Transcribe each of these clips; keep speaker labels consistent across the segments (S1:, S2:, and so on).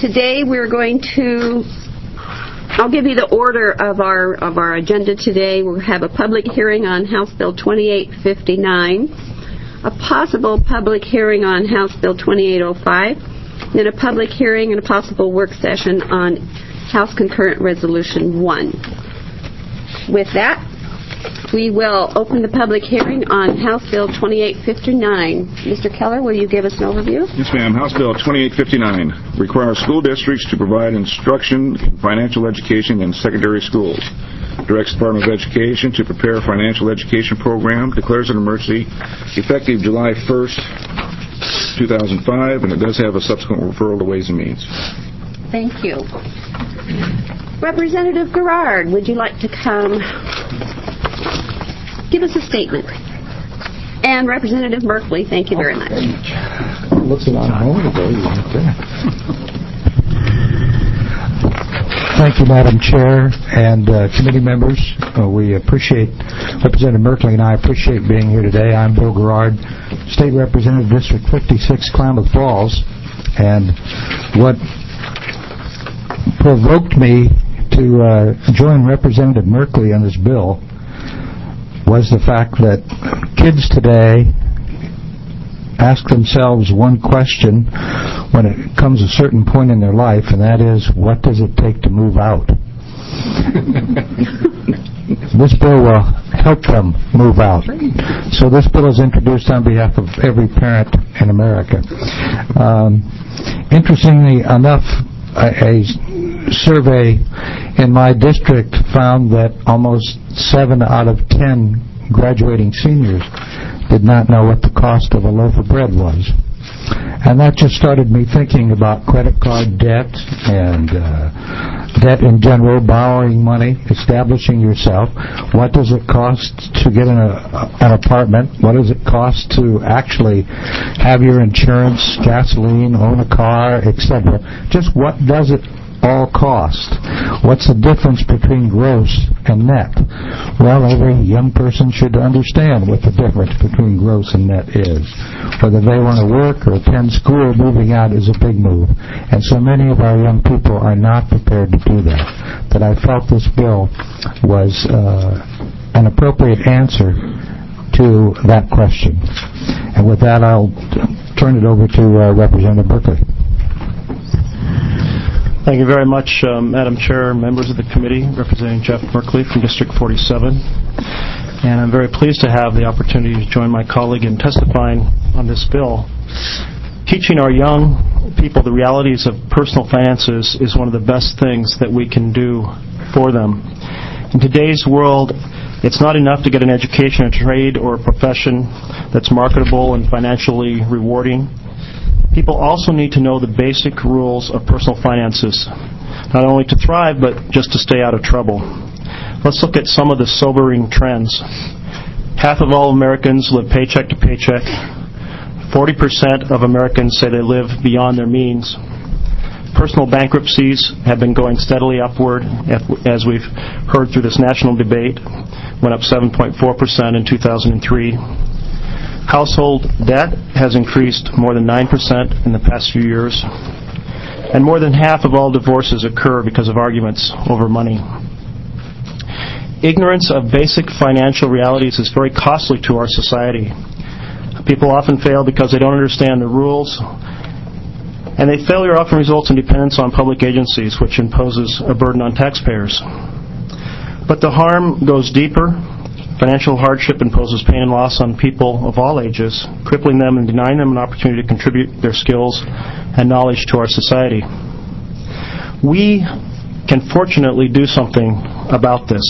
S1: Today we're going to, I'll give you the order of our agenda today. We'll have a public hearing on House Bill 2859, a possible public hearing on House Bill 2805, then a public hearing and a possible work session on House Concurrent Resolution 1. With that, we will open the public hearing on House Bill 2859. Mr. Keller, will you give us an overview?
S2: Yes, ma'am. House Bill 2859 requires school districts to provide instruction in financial education in secondary schools. Directs the Department of Education to prepare a financial education program, declares an emergency effective July 1st, 2005, and it does have a subsequent referral to Ways and Means.
S1: Thank you. Representative Gerard, would you like to come give us a statement? And Representative Merkley, thank you very much.
S3: Looking on a moment ago, you weren't there. Thank you, Madam Chair and committee members. We appreciate, Representative Merkley and I appreciate being here today. I'm Bill Gerard, State Representative, District 56, Klamath Falls. And what provoked me to join Representative Merkley on this bill was the fact that kids today ask themselves one question when it comes a certain point in their life, and that is, what does it take to move out? This bill will help them move out. So this bill is introduced on behalf of every parent in America. Interestingly enough, a survey in my district found that almost 7 out of 10 graduating seniors did not know what the cost of a loaf of bread was. And that just started me thinking about credit card debt and debt in general, borrowing money, establishing yourself. What does it cost to get an apartment? What does it cost to actually have your insurance, gasoline, own a car, etc.? Just what does it all cost? What's the difference between gross and net? Well, every young person should understand what the difference between gross and net is. Whether they want to work or attend school, moving out is a big move. And so many of our young people are not prepared to do that. But I felt this bill was an appropriate answer to that question. And with that, I'll turn it over to Representative Merkley.
S4: Thank you very much, Madam Chair, members of the committee, representing Jeff Merkley from District 47. And I'm very pleased to have the opportunity to join my colleague in testifying on this bill. Teaching our young people the realities of personal finances is one of the best things that we can do for them. In today's world, it's not enough to get an education, a trade, or a profession that's marketable and financially rewarding. People also need to know the basic rules of personal finances, not only to thrive, but just to stay out of trouble. Let's look at some of the sobering trends. Half of all Americans live paycheck to paycheck. 40% of Americans say they live beyond their means. Personal bankruptcies have been going steadily upward, as we've heard through this national debate, went up 7.4% in 2003. Household debt has increased more than 9% in the past few years, and more than half of all divorces occur because of arguments over money. Ignorance of basic financial realities is very costly to our society. People often fail because they don't understand the rules, and their failure often results in dependence on public agencies, which imposes a burden on taxpayers. But the harm goes deeper. Financial hardship imposes pain and loss on people of all ages, crippling them and denying them an opportunity to contribute their skills and knowledge to our society. We can fortunately do something about this.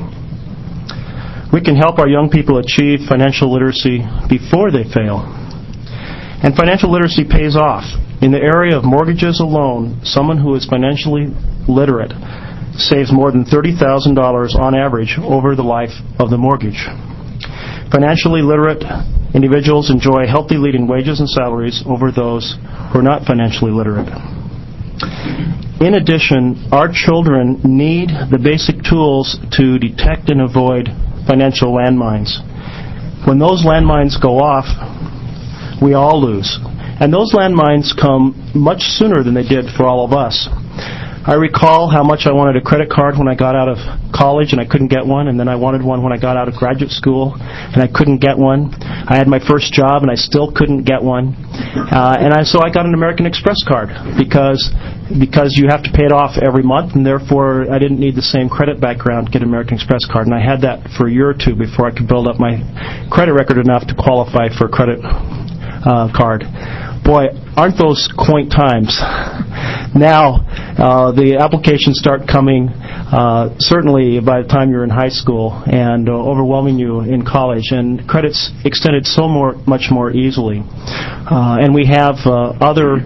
S4: We can help our young people achieve financial literacy before they fail. And financial literacy pays off. In the area of mortgages alone, someone who is financially literate saves more than $30,000 on average over the life of the mortgage. Financially literate individuals enjoy healthy leading wages and salaries over those who are not financially literate. In addition, our children need the basic tools to detect and avoid financial landmines. When those landmines go off, we all lose. And those landmines come much sooner than they did for all of us. I recall how much I wanted a credit card when I got out of college and I couldn't get one, and then I wanted one when I got out of graduate school and I couldn't get one. I had my first job and I still couldn't get one. So I got an American Express card because you have to pay it off every month, and therefore I didn't need the same credit background to get an American Express card. And I had that for a year or two before I could build up my credit record enough to qualify for a credit card. Boy, aren't those quaint times. Now, the applications start coming certainly by the time you're in high school and overwhelming you in college, and credit's extended so much more easily. And we have other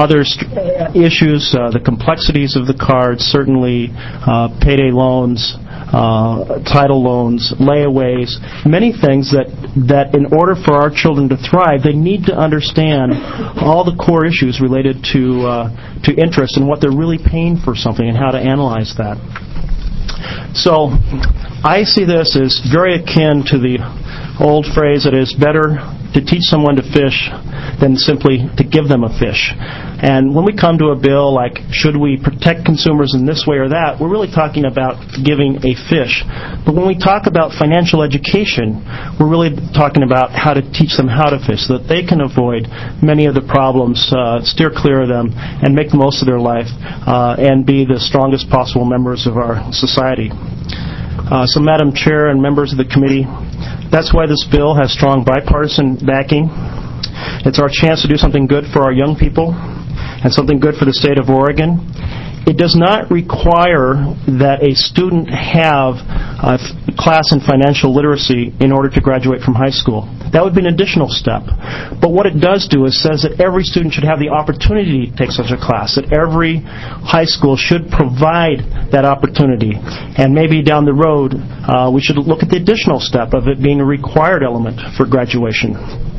S4: issues, the complexities of the cards, certainly payday loans, title loans, layaways, many things that in order for our children to thrive, they need to understand all the core issues related to interest and what they're really paying for something and how to analyze that. So I see this as very akin to the old phrase that it's better to teach someone to fish than simply to give them a fish. And when we come to a bill like, should we protect consumers in this way or that, we're really talking about giving a fish. But when we talk about financial education, we're really talking about how to teach them how to fish so that they can avoid many of the problems, steer clear of them, and make the most of their life, and be the strongest possible members of our society. So, Madam Chair and members of the committee, that's why this bill has strong bipartisan backing. It's our chance to do something good for our young people and something good for the state of Oregon. It does not require that a student have a class in financial literacy in order to graduate from high school. That would be an additional step. But what it does do is says that every student should have the opportunity to take such a class, that every high school should provide that opportunity. And maybe down the road, we should look at the additional step of it being a required element for graduation.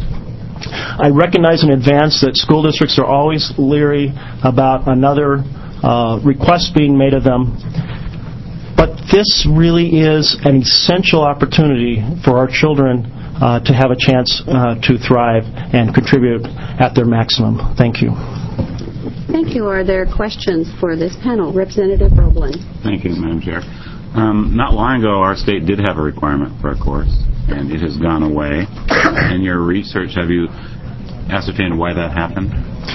S4: I recognize in advance that school districts are always leery about another request being made of them. But this really is an essential opportunity for our children to have a chance to thrive and contribute at their maximum. Thank you.
S1: Thank you. Are there questions for this panel? Representative Roblin.
S5: Thank you, Madam Chair. Not long ago, our state did have a requirement for a course, and it has gone away. In your research, have you ascertained why that happened?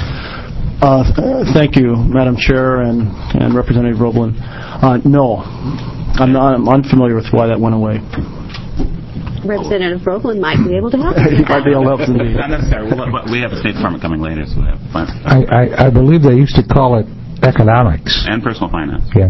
S4: Thank you, Madam Chair and Representative Roblin. No, I'm unfamiliar with why that went away.
S1: Representative Roblin might be able to help.
S4: He might be able to help indeed.
S5: Not necessarily. We have a State Department coming later, so we have finance.
S3: I believe they used to call it economics.
S5: And personal finance.
S3: Yes.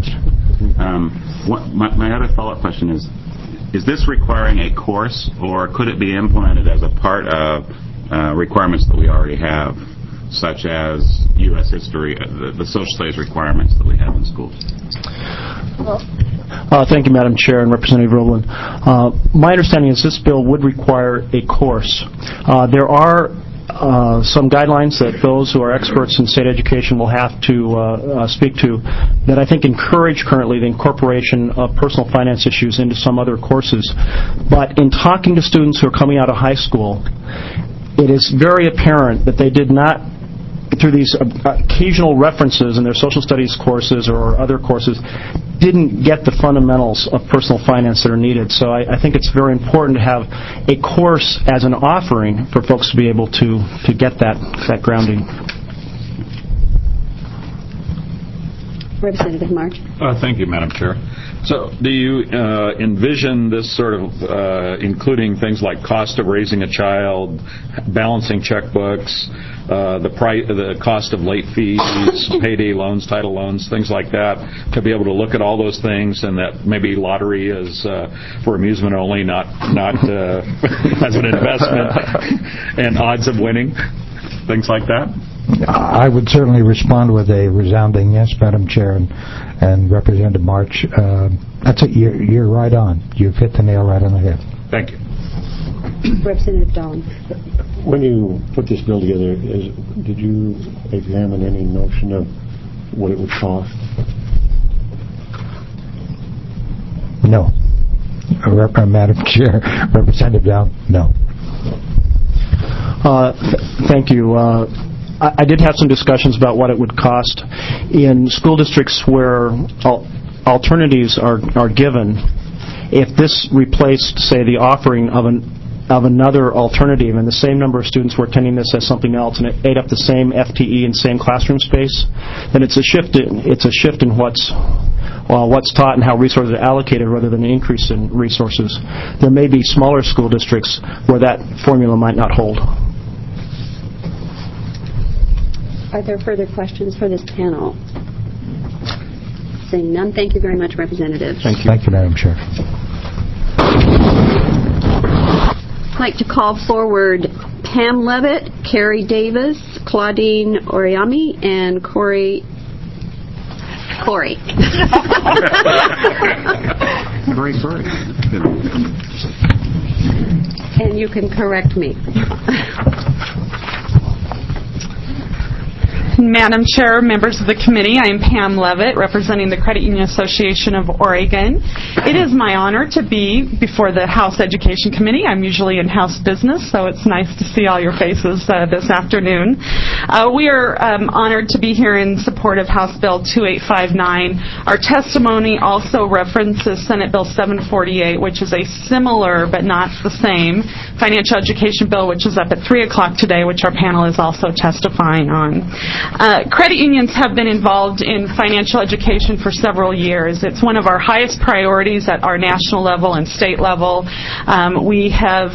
S5: My other follow-up question is this requiring a course, or could it be implemented as a part of requirements that we already have, such as U.S. history, the social studies requirements that we have in schools?
S4: Thank you, Madam Chair and Representative Roblin. My understanding is this bill would require a course. There are some guidelines that those who are experts in state education will have to speak to that I think encourage currently the incorporation of personal finance issues into some other courses. But in talking to students who are coming out of high school, it is very apparent that they did not, through these occasional references in their social studies courses or other courses, didn't get the fundamentals of personal finance that are needed. So I think it's very important to have a course as an offering for folks to be able to get that grounding.
S1: Representative March.
S6: Thank you, Madam Chair. So do you envision this sort of including things like cost of raising a child, balancing checkbooks, the cost of late fees, payday loans, title loans, things like that, to be able to look at all those things, and that maybe lottery is for amusement only, not as an investment, and odds of winning, things like that?
S3: I would certainly respond with a resounding yes, Madam Chair, and Representative March. That's it. You're right on. You've hit the nail right on the head.
S6: Thank you.
S1: Representative Dawn.
S7: When you put this bill together, did you examine any notion of what it would cost?
S3: No. Madam Chair, Representative Dawn, no.
S4: Thank you. I did have some discussions about what it would cost in school districts where alternatives are given. If this replaced, say, the offering of another alternative, and the same number of students were attending this as something else, and it ate up the same FTE and same classroom space, then it's a shift in what's taught and how resources are allocated rather than an increase in resources. There may be smaller school districts where that formula might not hold.
S1: Are there further questions for this panel? Seeing none, thank you very much, Representative.
S3: Thank you. Thank you, Madam Chair.
S1: I'd like to call forward Pam Levitt, Carrie Davis, Claudine Oriami, and Corey.
S5: Corey.
S1: And you can correct me.
S8: Madam Chair, members of the committee, I am Pam Levitt, representing the Credit Union Association of Oregon. It is my honor to be before the House Education Committee. I'm usually in House business, so it's nice to see all your faces this afternoon. We are honored to be here in support of House Bill 2859. Our testimony also references Senate Bill 748, which is a similar but not the same financial education bill, which is up at 3 o'clock today, which our panel is also testifying on. Credit unions have been involved in financial education for several years. It's one of our highest priorities at our national level and state level. We have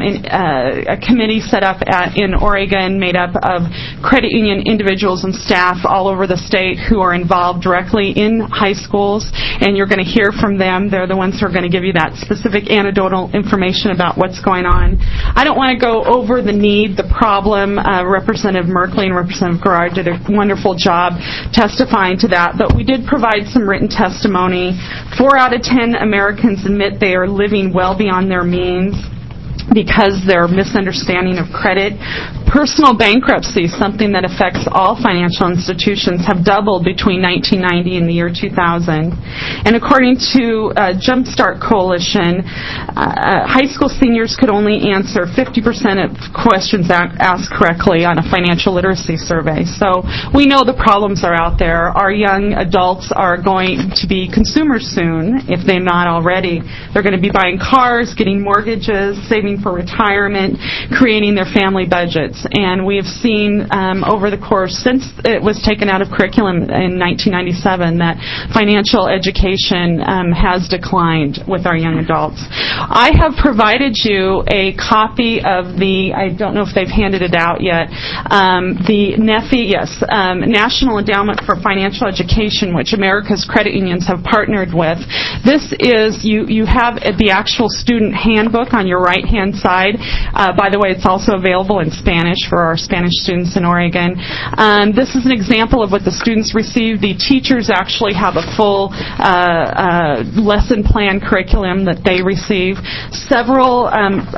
S8: a committee set up in Oregon made up of credit union individuals and staff all over the state who are involved directly in high schools, and you're going to hear from them. They're the ones who are going to give you that specific anecdotal information about what's going on. I don't want to go over the need, the problem. Representative Merkley and Representative Garrard did a wonderful job testifying to that, but we did provide some written testimony. 4 out of 10 Americans admit they are living well beyond their means because their misunderstanding of credit. Personal bankruptcy, something that affects all financial institutions, have doubled between 1990 and the year 2000. And according to Jumpstart Coalition, high school seniors could only answer 50% of questions asked correctly on a financial literacy survey. So we know the problems are out there. Our young adults are going to be consumers soon, if they're not already. They're going to be buying cars, getting mortgages, saving for retirement, creating their family budgets. And we have seen over the course, since it was taken out of curriculum in 1997, that financial education has declined with our young adults. I have provided you a copy of I don't know if they've handed it out yet, the NEFI, National Endowment for Financial Education, which America's credit unions have partnered with. This is, you have the actual student handbook on your right-hand side. By the way, it's also available in Spanish for our Spanish students in Oregon. This is an example of what the students receive. The teachers actually have a full lesson plan curriculum that they receive. Several,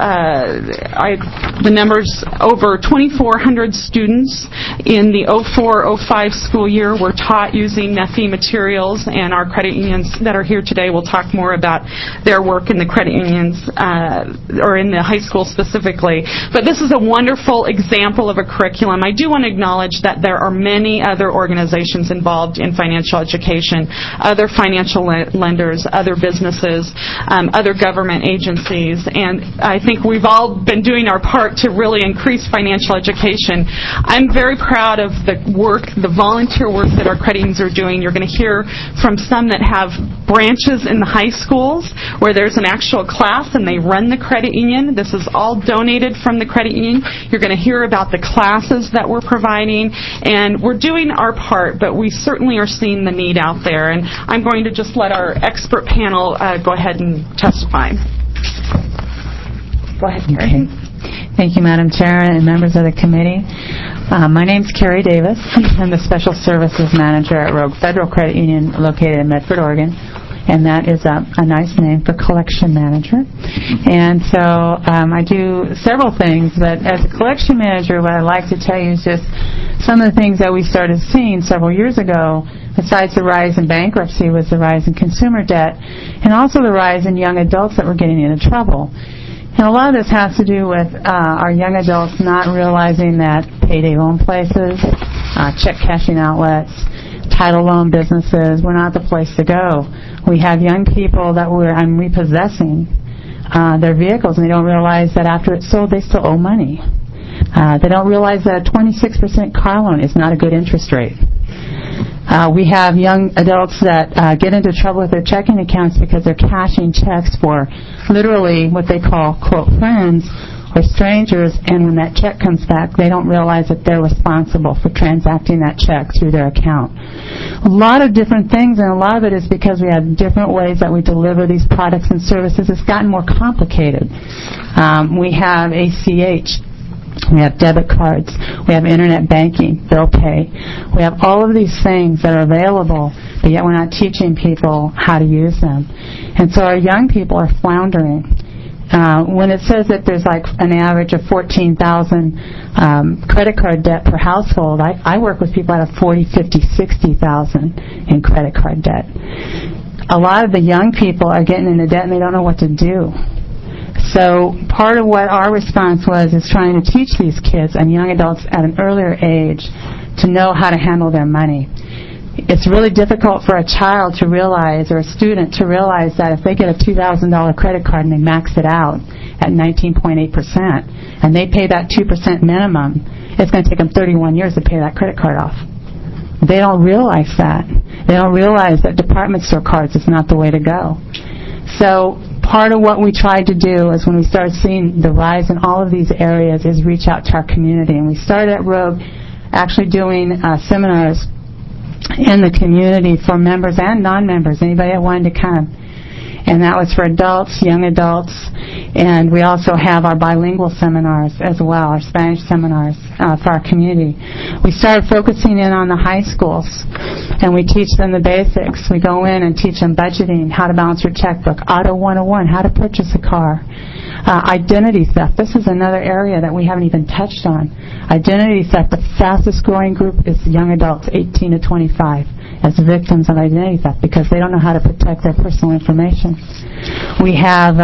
S8: the numbers, over 2,400 students in the 04-05 school year were taught using NEFI materials, and our credit unions that are here today will talk more about their work in the credit unions or in the high school specifically. But this is a wonderful example of a curriculum. I do want to acknowledge that there are many other organizations involved in financial education, other financial lenders, other businesses, other government agencies, and I think we've all been doing our part to really increase financial education. I'm very proud of the work, the volunteer work that our credit unions are doing. You're going to hear from some that have branches in the high schools where there's an actual class and they run the credit union. This is all donated from the credit union. You're going to hear about the classes that we're providing, and we're doing our part, but we certainly are seeing the need out there. And I'm going to just let our expert panel go ahead and testify. Go ahead, Carrie.
S9: Okay. Thank you, Madam Chair and members of the committee. My name's Carrie Davis. I'm the Special Services Manager at Rogue Federal Credit Union located in Medford, Oregon. And that is a nice name for collection manager. And so I do several things, but as a collection manager, what I'd like to tell you is just some of the things that we started seeing several years ago, besides the rise in bankruptcy, was the rise in consumer debt and also the rise in young adults that were getting into trouble. And a lot of this has to do with our young adults not realizing that payday loan places, check cashing outlets, title loan businesses were not the place to go. We have young people that I'm repossessing their vehicles, and they don't realize that after it's sold, they still owe money. They don't realize that a 26% car loan is not a good interest rate. We have young adults that get into trouble with their checking accounts because they're cashing checks for literally what they call, quote, friends or strangers, and when that check comes back, they don't realize that they're responsible for transacting that check through their account. A lot of different things, and a lot of it is because we have different ways that we deliver these products and services. It's gotten more complicated. We have ACH. We have debit cards. We have internet banking, bill pay. We have all of these things that are available, but yet we're not teaching people how to use them. And so our young people are floundering. When it says that there's like an average of 14,000 credit card debt per household, I work with people that have 40, 50, 60,000 in credit card debt. A lot of the young people are getting into debt and they don't know what to do. So part of what our response was is trying to teach these kids and young adults at an earlier age to know how to handle their money. It's really difficult for a child to realize, or a student to realize, that if they get a $2,000 credit card and they max it out at 19.8% and they pay that 2% minimum, it's going to take them 31 years to pay that credit card off. They don't realize that. They don't realize that department store cards is not the way to go. So part of what we tried to do is when we started seeing the rise in all of these areas is reach out to our community. And we started at Rogue actually doing seminars in the community for members and non-members, anybody that wanted to come. And that was for adults, young adults, and we also have our bilingual seminars as well, our Spanish seminars for our community. We started focusing in on the high schools, and we teach them the basics. We go in and teach them budgeting, how to balance your checkbook, Auto 101, how to purchase a car, identity theft. This is another area that we haven't even touched on. Identity theft, the fastest growing group is young adults, 18 to 25. As victims of identity theft because they don't know how to protect their personal information. We have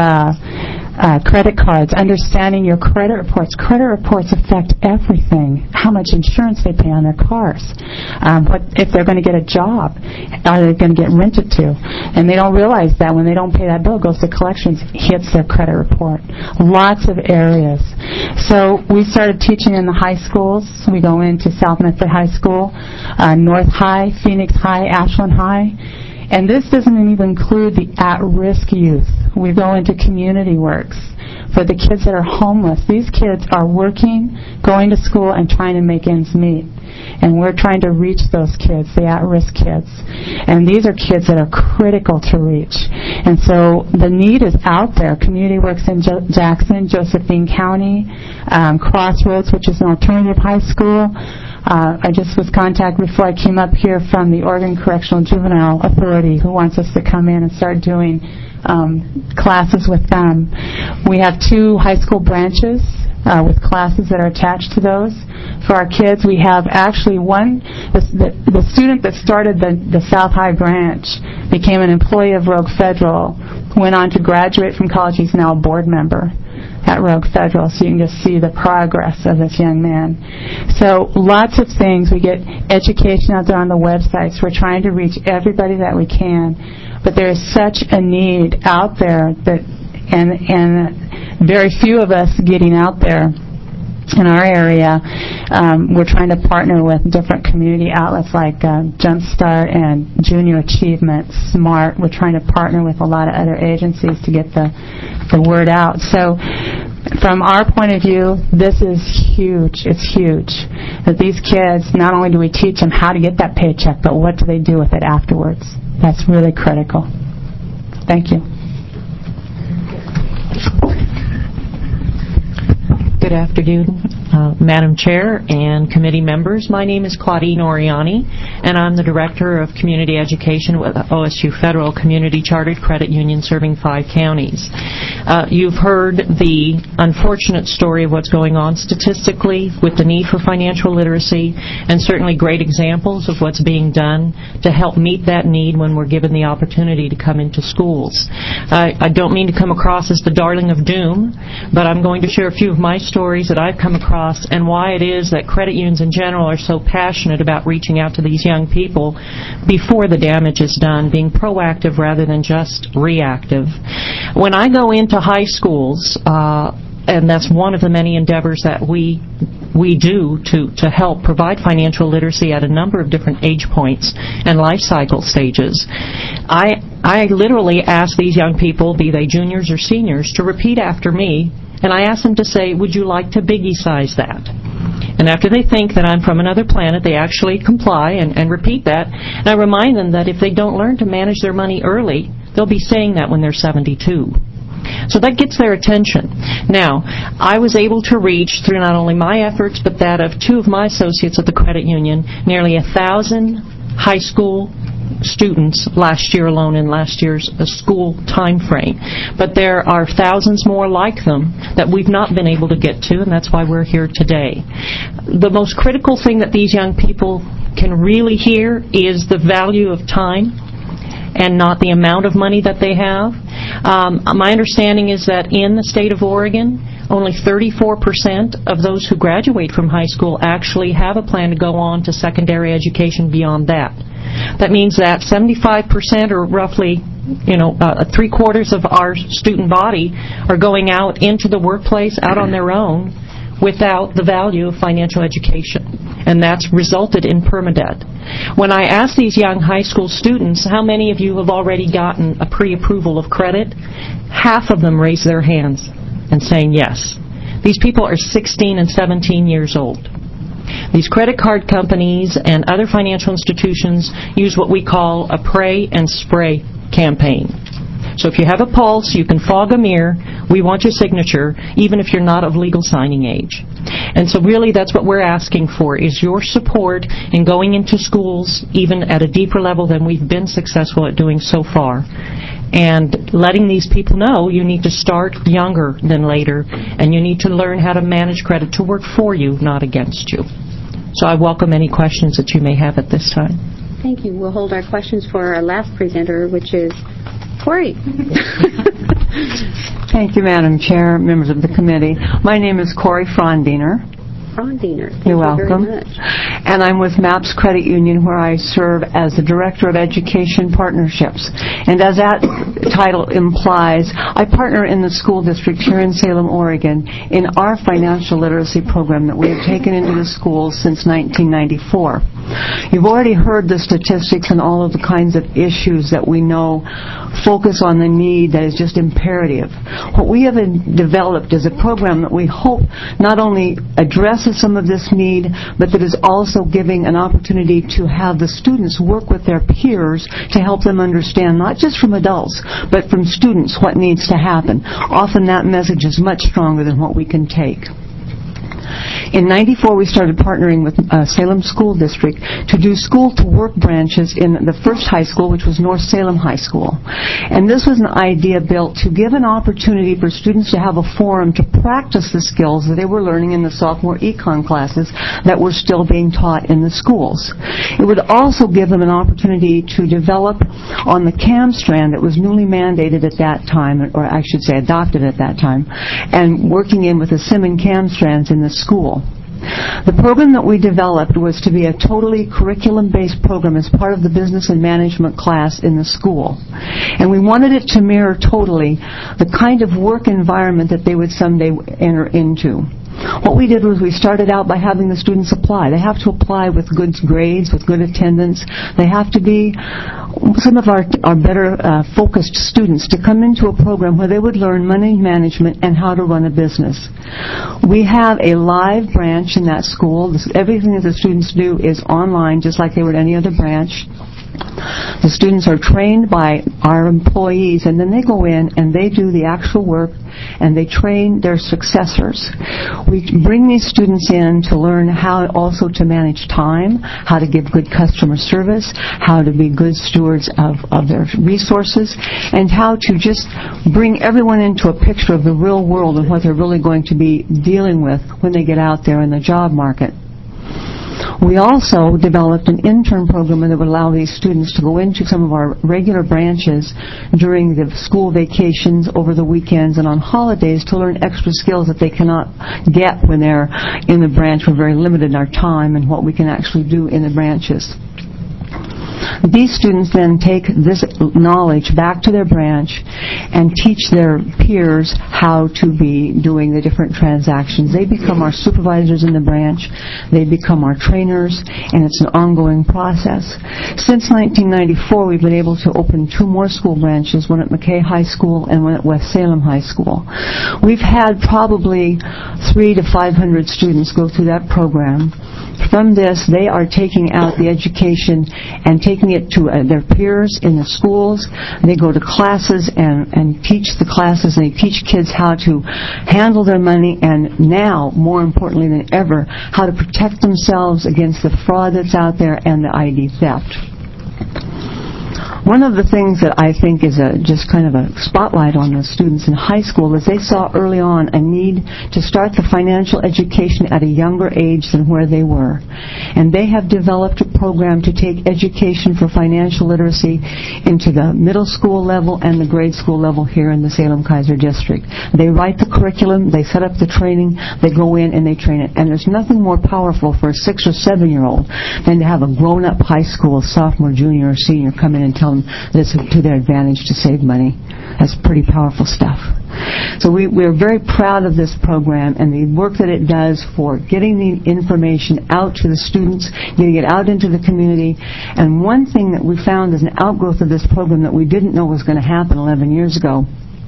S9: credit cards, understanding your credit reports. Credit reports affect everything. How much insurance they pay on their cars. What if they're going to get a job? Are they going to get rented to? And they don't realize that when they don't pay that bill, it goes to collections, hits their credit report. Lots of areas. So we started teaching in the high schools. We go into South Medford High School, North High, Phoenix High, Ashland High. And this doesn't even include the at-risk youth. We go into community works for the kids that are homeless. These kids are working, going to school, and trying to make ends meet. And we're trying to reach those kids, the at-risk kids. And these are kids that are critical to reach. And so the need is out there. Community works in Jackson, Josephine County, Crossroads, which is an alternative high school. I just was contacted before I came up here from the Oregon Correctional Juvenile Authority who wants us to come in and start doing classes with them. We have 2 high school branches with classes that are attached to those. For our kids, we have actually the student that started the South High branch became an employee of Rogue Federal, went on to graduate from college. He's now a board member at Rogue Federal, so you can just see the progress of this young man. So lots of things. We get education out there on the websites. We're trying to reach everybody that we can, but there is such a need out there that, and very few of us getting out there. In our area, we're trying to partner with different community outlets like Jumpstart and Junior Achievement, SMART. We're trying to partner with a lot of other agencies to get the word out. So from our point of view, this is huge. It's huge that these kids, not only do we teach them how to get that paycheck, but what do they do with it afterwards. That's really critical. Thank you.
S10: Good afternoon, Madam Chair and committee members. My name is Claudine Oriani, and I'm the Director of Community Education with OSU Federal Community Chartered Credit Union serving 5 counties. You've heard the unfortunate story of what's going on statistically with the need for financial literacy, and certainly great examples of what's being done to help meet that need when we're given the opportunity to come into schools. I don't mean to come across as the darling of doom, but I'm going to share a few of my stories that I've come across and why it is that credit unions in general are so passionate about reaching out to these young people before the damage is done, being proactive rather than just reactive. When I go into high schools, and that's one of the many endeavors that we do to help provide financial literacy at a number of different age points and life cycle stages, I literally ask these young people, be they juniors or seniors, to repeat after me, and I ask them to say, would you like to biggie size that? And after they think that I'm from another planet, they actually comply and repeat that. And I remind them that if they don't learn to manage their money early, they'll be saying that when they're 72. So that gets their attention. Now, I was able to reach, through not only my efforts, but that of two of my associates at the credit union, nearly 1,000 high school students last year alone in last year's school time frame. But there are thousands more like them that we've not been able to get to, and that's why we're here today. The most critical thing that these young people can really hear is the value of time and not the amount of money that they have. My understanding is that in the state of Oregon, only 34% of those who graduate from high school actually have a plan to go on to secondary education beyond that. That means that 75%, or roughly, three-quarters of our student body are going out into the workplace, out on their own, without the value of financial education. And that's resulted in permadebt. When I ask these young high school students, how many of you have already gotten a pre-approval of credit? Half of them raise their hands and saying yes. These people are 16 and 17 years old. These credit card companies and other financial institutions use what we call a pray and spray campaign. So if you have a pulse, you can fog a mirror. We want your signature, even if you're not of legal signing age. And so really that's what we're asking for, is your support in going into schools, even at a deeper level than we've been successful at doing so far, and letting these people know you need to start younger than later, and you need to learn how to manage credit to work for you, not against you. So I welcome any questions that you may have at this time.
S1: Thank you. We'll hold our questions for our last presenter, which is Corey.
S11: Thank you, Madam Chair, members of the committee. My name is Corey Frondiner.
S1: You're
S11: welcome.
S1: Very much.
S11: And I'm with MAPS Credit Union, where I serve as the Director of Education Partnerships. And as that title implies, I partner in the school district here in Salem, Oregon, in our financial literacy program that we have taken into the schools since 1994. You've already heard the statistics and all of the kinds of issues that we know focus on the need that is just imperative. What we have developed is a program that we hope not only addresses some of this need, but that is also giving an opportunity to have the students work with their peers to help them understand, not just from adults, but from students, what needs to happen. Often that message is much stronger than what we can take. In '94, we started partnering with Salem School District to do school-to-work branches in the first high school, which was North Salem High School. And this was an idea built to give an opportunity for students to have a forum to practice the skills that they were learning in the sophomore econ classes that were still being taught in the schools. It would also give them an opportunity to develop on the CAM strand that was newly mandated at that time, or I should say adopted at that time, and working in with the SIM and CAM strands in the school. The program that we developed was to be a totally curriculum-based program as part of the business and management class in the school. And we wanted it to mirror totally the kind of work environment that they would someday enter into. What we did was we started out by having the students apply. They have to apply with good grades, with good attendance. They have to be some of our better focused students to come into a program where they would learn money management and how to run a business. We have a live branch in that school. Everything that the students do is online, just like they would any other branch. The students are trained by our employees, and then they go in and they do the actual work and they train their successors. We bring these students in to learn how also to manage time, how to give good customer service, how to be good stewards of their resources, and how to just bring everyone into a picture of the real world and what they're really going to be dealing with when they get out there in the job market. We also developed an intern program that would allow these students to go into some of our regular branches during the school vacations, over the weekends, and on holidays to learn extra skills that they cannot get when they're in the branch. We're very limited in our time and what we can actually do in the branches. These students then take this knowledge back to their branch and teach their peers how to be doing the different transactions. They become our supervisors in the branch, they become our trainers, and it's an ongoing process. Since 1994, we've been able to open 2 more school branches, one at McKay High School and one at West Salem High School. We've had probably 300 to 500 students go through that program. From this, they are taking out the education and taking it to their peers in the schools. They go to classes and teach the classes. They teach kids how to handle their money, and now, more importantly than ever, how to protect themselves against the fraud that's out there and the ID theft. One of the things that I think is just kind of a spotlight on the students in high school is they saw early on a need to start the financial education at a younger age than where they were. And they have developed a program to take education for financial literacy into the middle school level and the grade school level here in the Salem-Keizer District. They write the curriculum, they set up the training, they go in and they train it. And there's nothing more powerful for a 6 or 7-year-old than to have a grown-up high school sophomore, junior, or senior come in and tell them that it's to their advantage to save money. That's pretty powerful stuff. So we're very proud of this program and the work that it does for getting the information out to the students, getting it out into the community. And one thing that we found as an outgrowth of this program that we didn't know was going to happen 11 years ago.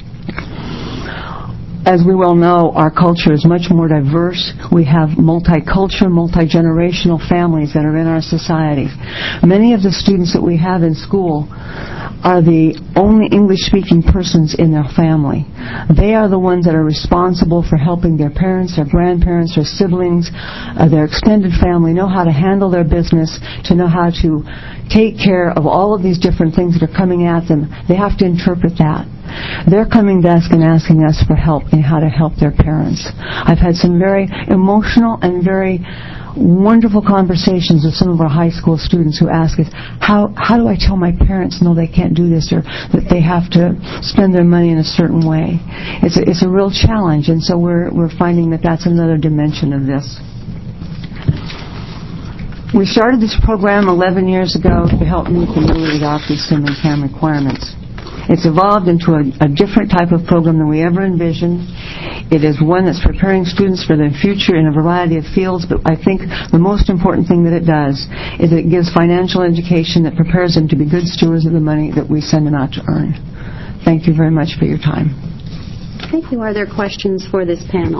S11: As we well know, our culture is much more diverse. We have multicultural, multi-generational families that are in our society. Many of the students that we have in school are the only English-speaking persons in their family. They are the ones that are responsible for helping their parents, their grandparents, their siblings, their extended family know how to handle their business, to know how to take care of all of these different things that are coming at them. They have to interpret that. They're coming to us and asking us for help in how to help their parents. I've had some very emotional and very wonderful conversations with some of our high school students who ask us, how do I tell my parents no, they can't do this, or that they have to spend their money in a certain way? It's a real challenge, and so we're finding that that's another dimension of this. We started this program 11 years ago to help meet the newly adopted STEM and CAM requirements. It's evolved into a different type of program than we ever envisioned. It is one that's preparing students for their future in a variety of fields, but I think the most important thing that it does is it gives financial education that prepares them to be good stewards of the money that we send them out to earn. Thank you very much for your time.
S1: Thank you. Are there questions for this panel?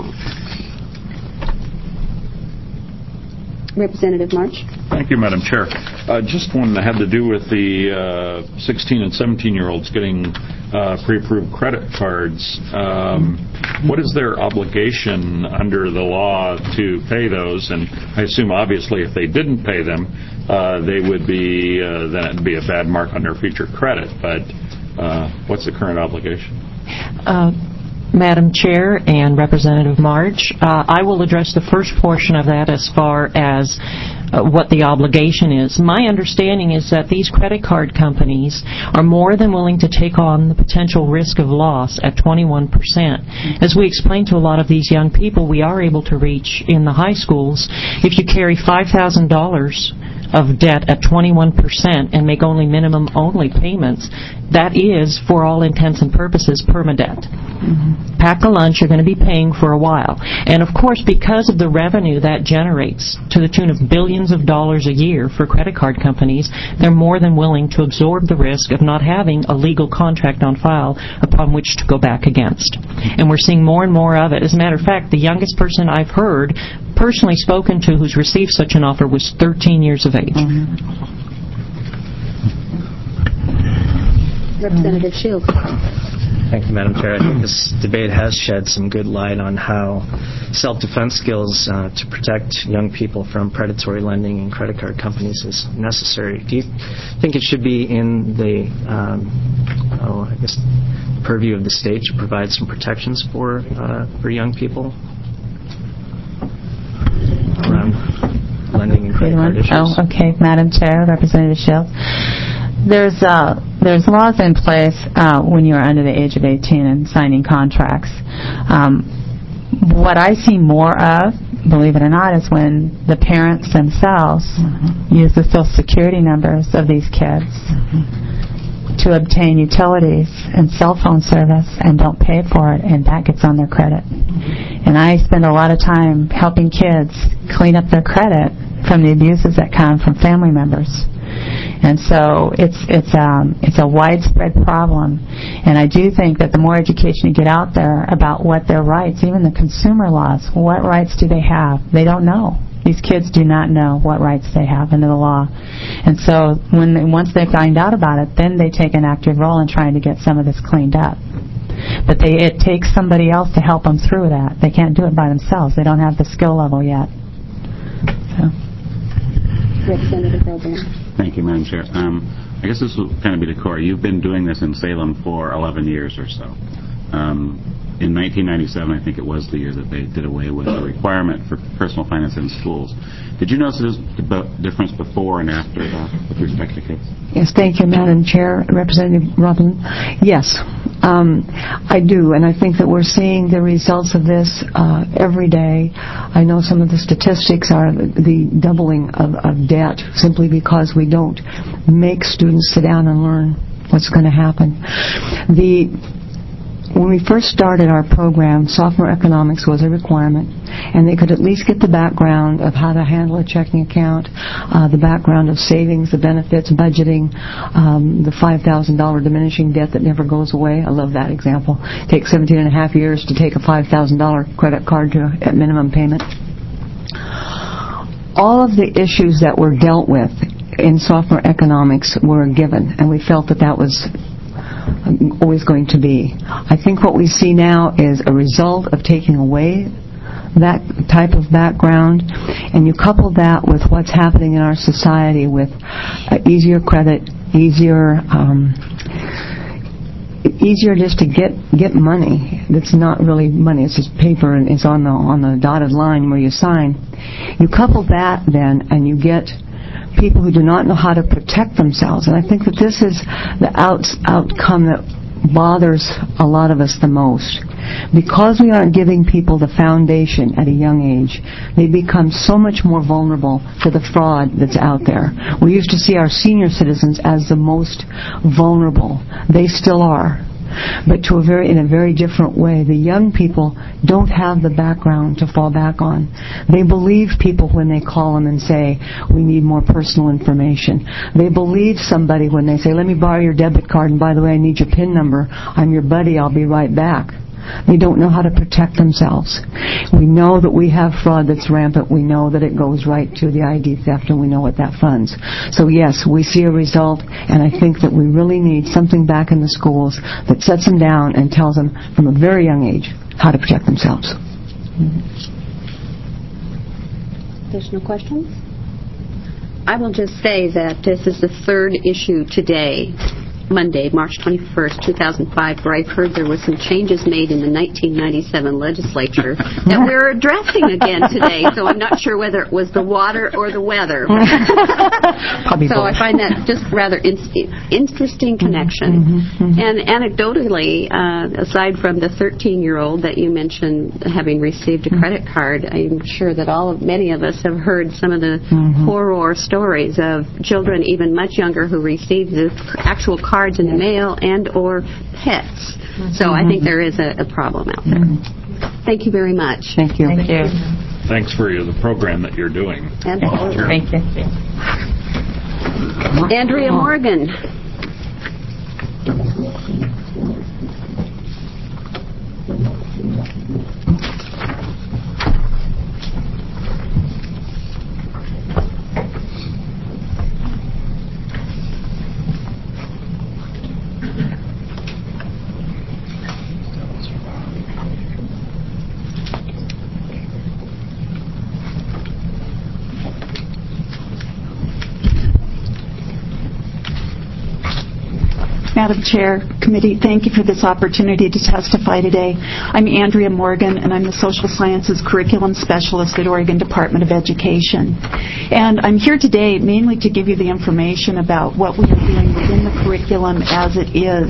S1: Representative March.
S6: Thank you, Madam Chair. Just one that had to do with the 16 and 17-year-olds getting pre-approved credit cards. What is their obligation under the law to pay those? And I assume, obviously, if they didn't pay them, they would be then it'd be a bad mark on their future credit. But what's the current obligation?
S10: Madam Chair and Representative March, I will address the first portion of that as far as what the obligation is. My understanding is that these credit card companies are more than willing to take on the potential risk of loss at 21%. As we explained to a lot of these young people, we are able to reach in the high schools, if you carry $5,000 of debt at 21% and make only minimum only payments, that is, for all intents and purposes, permadebt. Mm-hmm. Pack a lunch you're going to be paying for a while. And of course, because of the revenue that generates to the tune of billions of dollars a year for credit card companies, they're more than willing to absorb the risk of not having a legal contract on file upon which to go back against. And we're seeing more and more of it. As a matter of fact, the youngest person I've heard personally spoken to who's received such an offer was 13 years of age.
S1: Representative Shields.
S12: Thank you, Madam Chair. I think this debate has shed some good light on how self-defense skills to protect young people from predatory lending and credit card companies is necessary. Do you think it should be in the, purview of the state to provide some protections for young people around lending and credit card issues?
S9: Oh, okay, Madam Chair, Representative Shields. There's laws in place when you're under the age of 18 and signing contracts. What I see more of, believe it or not, is when the parents themselves use the Social Security numbers of these kids to obtain utilities and cell phone service and don't pay for it, and that gets on their credit. And I spend a lot of time helping kids clean up their credit from the abuses that come from family members. And so it's a widespread problem, and I do think that the more education you get out there about what their rights, even the consumer laws, what rights do they have? They don't know. These kids do not know what rights they have under the law. And so once they find out about it, then they take an active role in trying to get some of this cleaned up. But it takes somebody else to help them through that. They can't do it by themselves. They don't have the skill level yet. So.
S1: Representative Rogan.
S5: Thank you, Madam Chair. I guess this will kind of be the core. You've been doing this in Salem for 11 years or so. In 1997, I think it was the year that they did away with the requirement for personal finance in schools. Did you notice the difference before and after that with respect to kids?
S11: Yes, thank you, Madam Chair. Representative Robin. Yes, I do, and I think that we're seeing the results of this every day. I know some of the statistics are the doubling of debt simply because we don't make students sit down and learn what's going to happen. When we first started our program, sophomore economics was a requirement, and they could at least get the background of how to handle a checking account, the background of savings, the benefits, budgeting, the $5,000 diminishing debt that never goes away. I love that example. It takes 17 and a half years to take a $5,000 credit card at minimum payment. All of the issues that were dealt with in sophomore economics were given, and we felt that that was always going to be. I think what we see now is a result of taking away that type of background, and you couple that with what's happening in our society with easier credit, easier just to get money that's not really money, it's just paper and it's on the dotted line where you sign. You couple that then and you get people who do not know how to protect themselves. And I think that this is the outcome that bothers a lot of us the most. Because we aren't giving people the foundation at a young age, they become so much more vulnerable to the fraud that's out there. We used to see our senior citizens as the most vulnerable. They still are. But in a very different way. The young people don't have the background to fall back on. They believe people when they call them and say, we need more personal information. They believe somebody when they say, let me borrow your debit card, and by the way, I need your PIN number. I'm your buddy, I'll be right back. They don't know how to protect themselves. We know that we have fraud that's rampant. We know that it goes right to the ID theft, and we know what that funds. So yes, we see a result, and I think that we really need something back in the schools that sets them down and tells them from a very young age how to protect themselves.
S1: Additional questions? I will just say that this is the third issue today, Monday, March 21st, 2005, where I've heard there were some changes made in the 1997 legislature that we're addressing again today. So I'm not sure whether it was the water or the weather. So I find that just rather interesting connection. And anecdotally, aside from the 13-year-old that you mentioned having received a credit card, I'm sure that many of us have heard some of the horror stories of children even much younger who received the actual cards in the mail and or pets. So I think there is a problem out there. Thank you very much.
S11: Thank you.
S9: Thank you.
S6: Thanks for the program that you're doing.
S1: Absolutely.
S9: Thank you.
S1: Andrea Morgan.
S8: Madam Chair, Committee, thank you for this opportunity to testify today. I'm Andrea Morgan, and I'm the Social Sciences Curriculum Specialist at Oregon Department of Education. And I'm here today mainly to give you the information about what we are doing within the curriculum as it is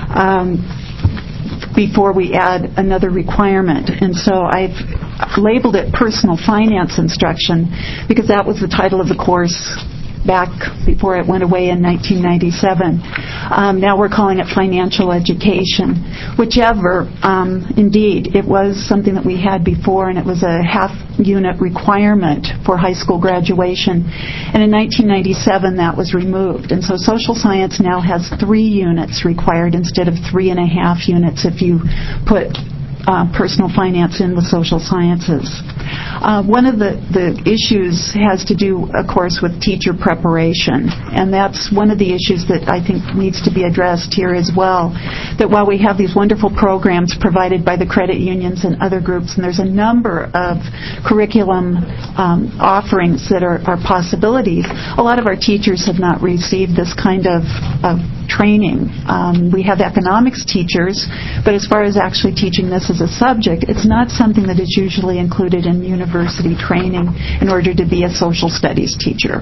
S8: before we add another requirement. And so I've labeled it Personal Finance Instruction because that was the title of the course back before it went away in 1997. Now we're calling it financial education. Whichever, indeed, it was something that we had before, and it was a half-unit requirement for high school graduation. And in 1997, that was removed. And so social science now has 3 units required instead of 3.5 units if you put personal finance in with social sciences. One of the issues has to do, of course, with teacher preparation, and that's one of the issues that I think needs to be addressed here as well, that while we have these wonderful programs provided by the credit unions and other groups, and there's a number of curriculum offerings that are possibilities, a lot of our teachers have not received this kind of training. We have economics teachers, but as far as actually teaching this as a subject, it's not something that is usually included in university training in order to be a social studies teacher.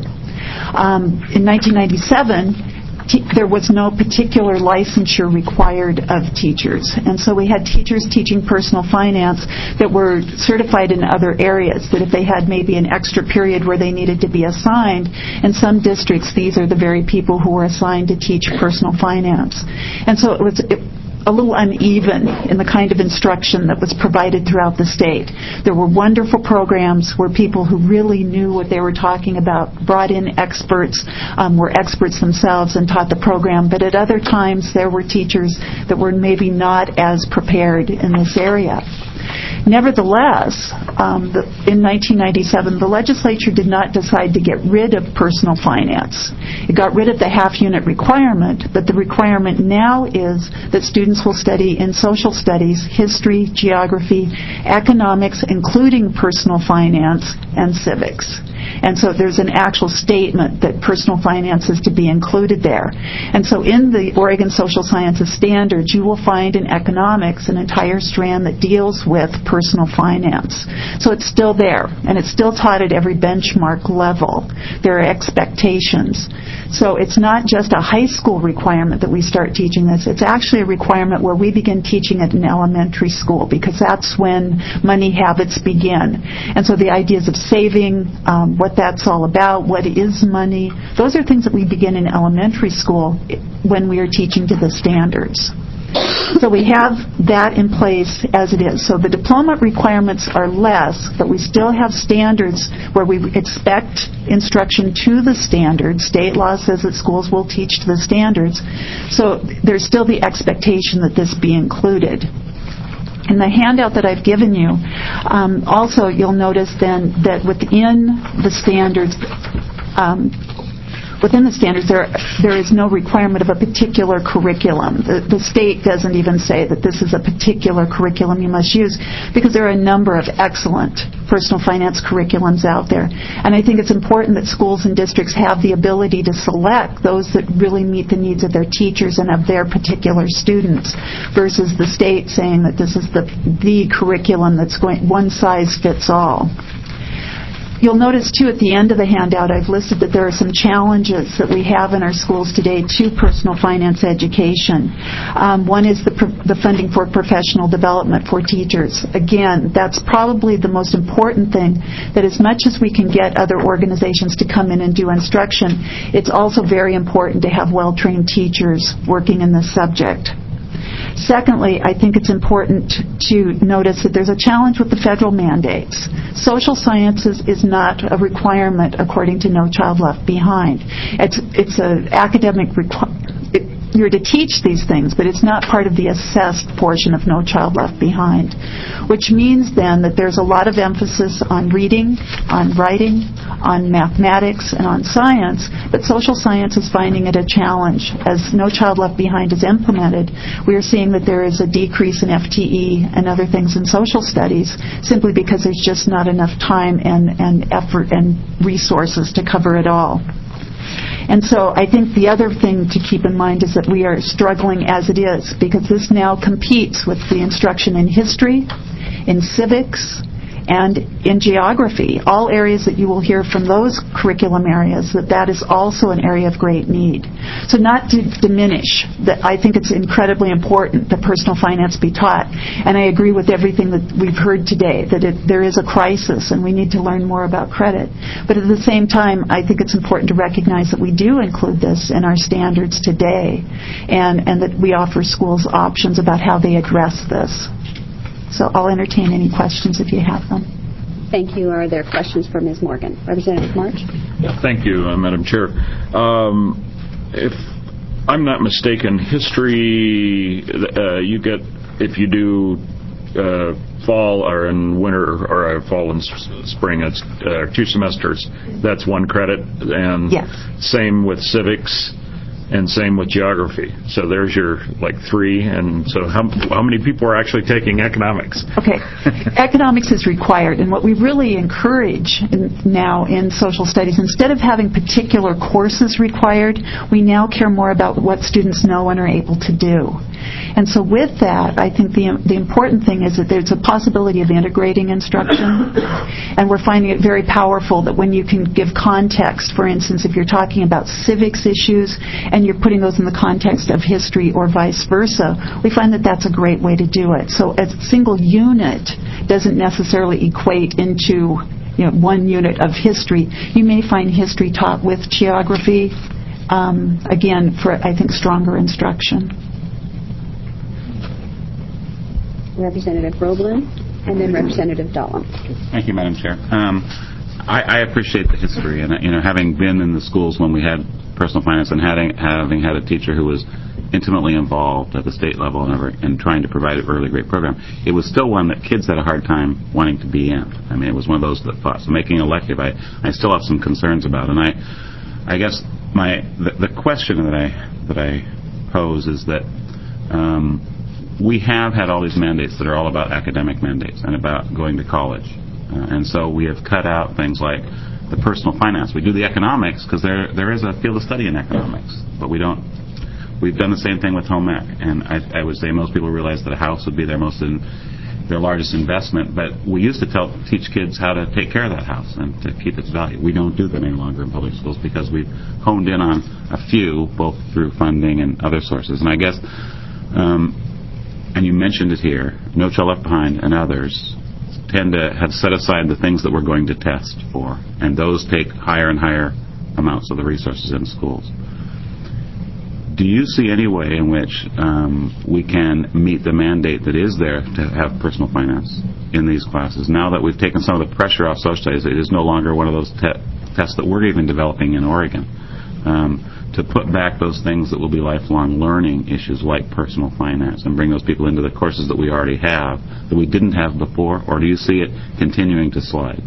S8: In 1997, there was no particular licensure required of teachers. And so we had teachers teaching personal finance that were certified in other areas, that if they had maybe an extra period where they needed to be assigned, in some districts these are the very people who were assigned to teach personal finance. And so it was a little uneven in the kind of instruction that was provided throughout the state. There were wonderful programs where people who really knew what they were talking about brought in experts, were experts themselves and taught the program, but at other times there were teachers that were maybe not as prepared in this area. Nevertheless, in 1997, the legislature did not decide to get rid of personal finance. It got rid of the half-unit requirement, but the requirement now is that students will study in social studies, history, geography, economics, including personal finance, and civics. And so there's an actual statement that personal finance is to be included there. And so in the Oregon Social Sciences Standards, you will find in economics an entire strand that deals with personal finance. So it's still there, and it's still taught at every benchmark level. There are expectations. So it's not just a high school requirement that we start teaching this. It's actually a requirement where we begin teaching it in elementary school, because that's when money habits begin. And so the ideas of saving, what that's all about, what is money, those are things that we begin in elementary school when we are teaching to the standards. So we have that in place as it is. So the diploma requirements are less, but we still have standards where we expect instruction to the standards. State law says that schools will teach to the standards. So there's still the expectation that this be included. In the handout that I've given you, also you'll notice then that within the standards, there is no requirement of a particular curriculum. The state doesn't even say that this is a particular curriculum you must use, because there are a number of excellent personal finance curriculums out there. And I think it's important that schools and districts have the ability to select those that really meet the needs of their teachers and of their particular students, versus the state saying that this is the curriculum that's going one size fits all. You'll notice, too, at the end of the handout, I've listed that there are some challenges that we have in our schools today to personal finance education. One is the funding for professional development for teachers. Again, that's probably the most important thing, that as much as we can get other organizations to come in and do instruction, it's also very important to have well-trained teachers working in this subject. Secondly, I think it's important to notice that there's a challenge with the federal mandates. Social sciences is not a requirement according to No Child Left Behind. It's an academic requirement. You're to teach these things, but it's not part of the assessed portion of No Child Left Behind, which means then that there's a lot of emphasis on reading, on writing, on mathematics, and on science, but social science is finding it a challenge. As No Child Left Behind is implemented, we are seeing that there is a decrease in FTE and other things in social studies, simply because there's just not enough time and effort and resources to cover it all.
S13: And so I think the other thing to keep in mind is that we are struggling as it is, because this now competes with the instruction in history, in civics, and in geography, all areas that you will hear from those curriculum areas, that is also an area of great need. So not to diminish that, I think it's incredibly important that personal finance be taught, and I agree with everything that we've heard today, that there is a crisis and we need to learn more about credit. But at the same time, I think it's important to recognize that we do include this in our standards today, and that we offer schools options about how they address this. So I'll entertain any questions if you have them.
S1: Thank you. Are there questions for Ms. Morgan? Representative March?
S6: Yeah, thank you, Madam Chair. If I'm not mistaken, history, you get, if you do fall or in winter, or fall and spring, it's 2 semesters. That's 1 credit. And
S13: yes.
S6: Same with civics. And same with geography. So there's your 3. And so how many people are actually taking economics?
S13: Okay. Economics is required. And what we really encourage now in social studies, instead of having particular courses required, we now care more about what students know and are able to do. And so with that, I think the important thing is that there's a possibility of integrating instruction. And we're finding it very powerful that when you can give context, for instance, if you're talking about civics issues, and you're putting those in the context of history or vice versa, we find that that's a great way to do it. So a single unit doesn't necessarily equate into 1 unit of history. You may find history taught with geography, again, for, I think, stronger instruction.
S1: Representative Roeblen, and then Representative Dahlem.
S5: Thank you, Madam Chair. I appreciate the history, and having been in the schools when we had personal finance, and having had a teacher who was intimately involved at the state level and trying to provide a really great program, it was still one that kids had a hard time wanting to be in. I mean, it was one of those that thought. So making an elective, I still have some concerns about. And I guess the question that I pose is that we have had all these mandates that are all about academic mandates and about going to college. And so we have cut out things like the personal finance. We do the economics because there is a field of study in economics, but we don't. We've done the same thing with home ec, and I would say most people realize that a house would be their largest investment, but we used to teach kids how to take care of that house and to keep its value. We don't do that any longer in public schools because we've honed in on a few, both through funding and other sources. And I guess, and you mentioned it here, No Child Left Behind and others tend to have set aside the things that we're going to test for, and those take higher and higher amounts of the resources in schools. Do you see any way in which we can meet the mandate that is there to have personal finance in these classes? Now that we've taken some of the pressure off social studies, it is no longer one of those tests that we're even developing in Oregon. To put back those things that will be lifelong learning issues like personal finance and bring those people into the courses that we already have that we didn't have before, or do you see it continuing to slide?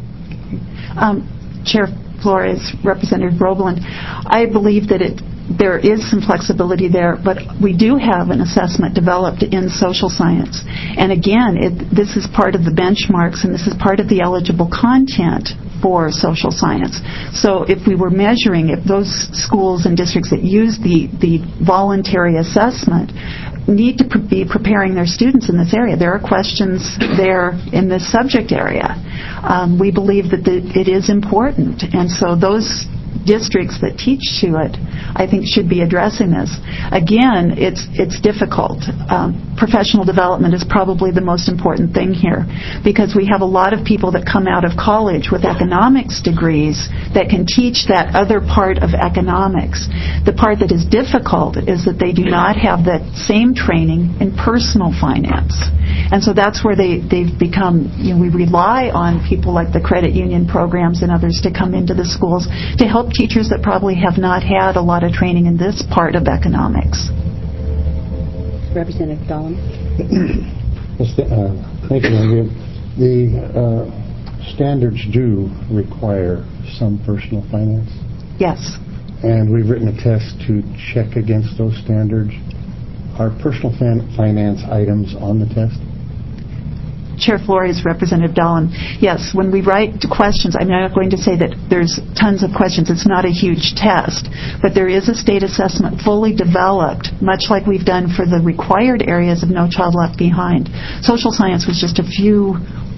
S13: Chair Flores, Representative Roeblen, I believe that there is some flexibility there, but we do have an assessment developed in social science. And again, this is part of the benchmarks, and this is part of the eligible content for social science. So if we were measuring, if those schools and districts that use the voluntary assessment need to be preparing their students in this area. There are questions there in this subject area. We believe that it is important, and so those districts that teach to it, I think, should be addressing this. Again, it's difficult. Professional development is probably the most important thing here, because we have a lot of people that come out of college with economics degrees that can teach that other part of economics. The part that is difficult is that they do not have that same training in personal finance. And so that's where they've become, we rely on people like the credit union programs and others to come into the schools to help teachers that probably have not had a lot of training in this part of economics.
S1: Representative Dahlem.
S7: Thank you, Andrea. The standards do require some personal finance.
S13: Yes.
S7: And we've written a test to check against those standards. Are personal finance items on the test?
S13: Chair Flores, Representative Dahlin, yes, when we write questions, I'm not going to say that there's tons of questions. It's not a huge test. But there is a state assessment fully developed, much like we've done for the required areas of No Child Left Behind. Social science was just a few,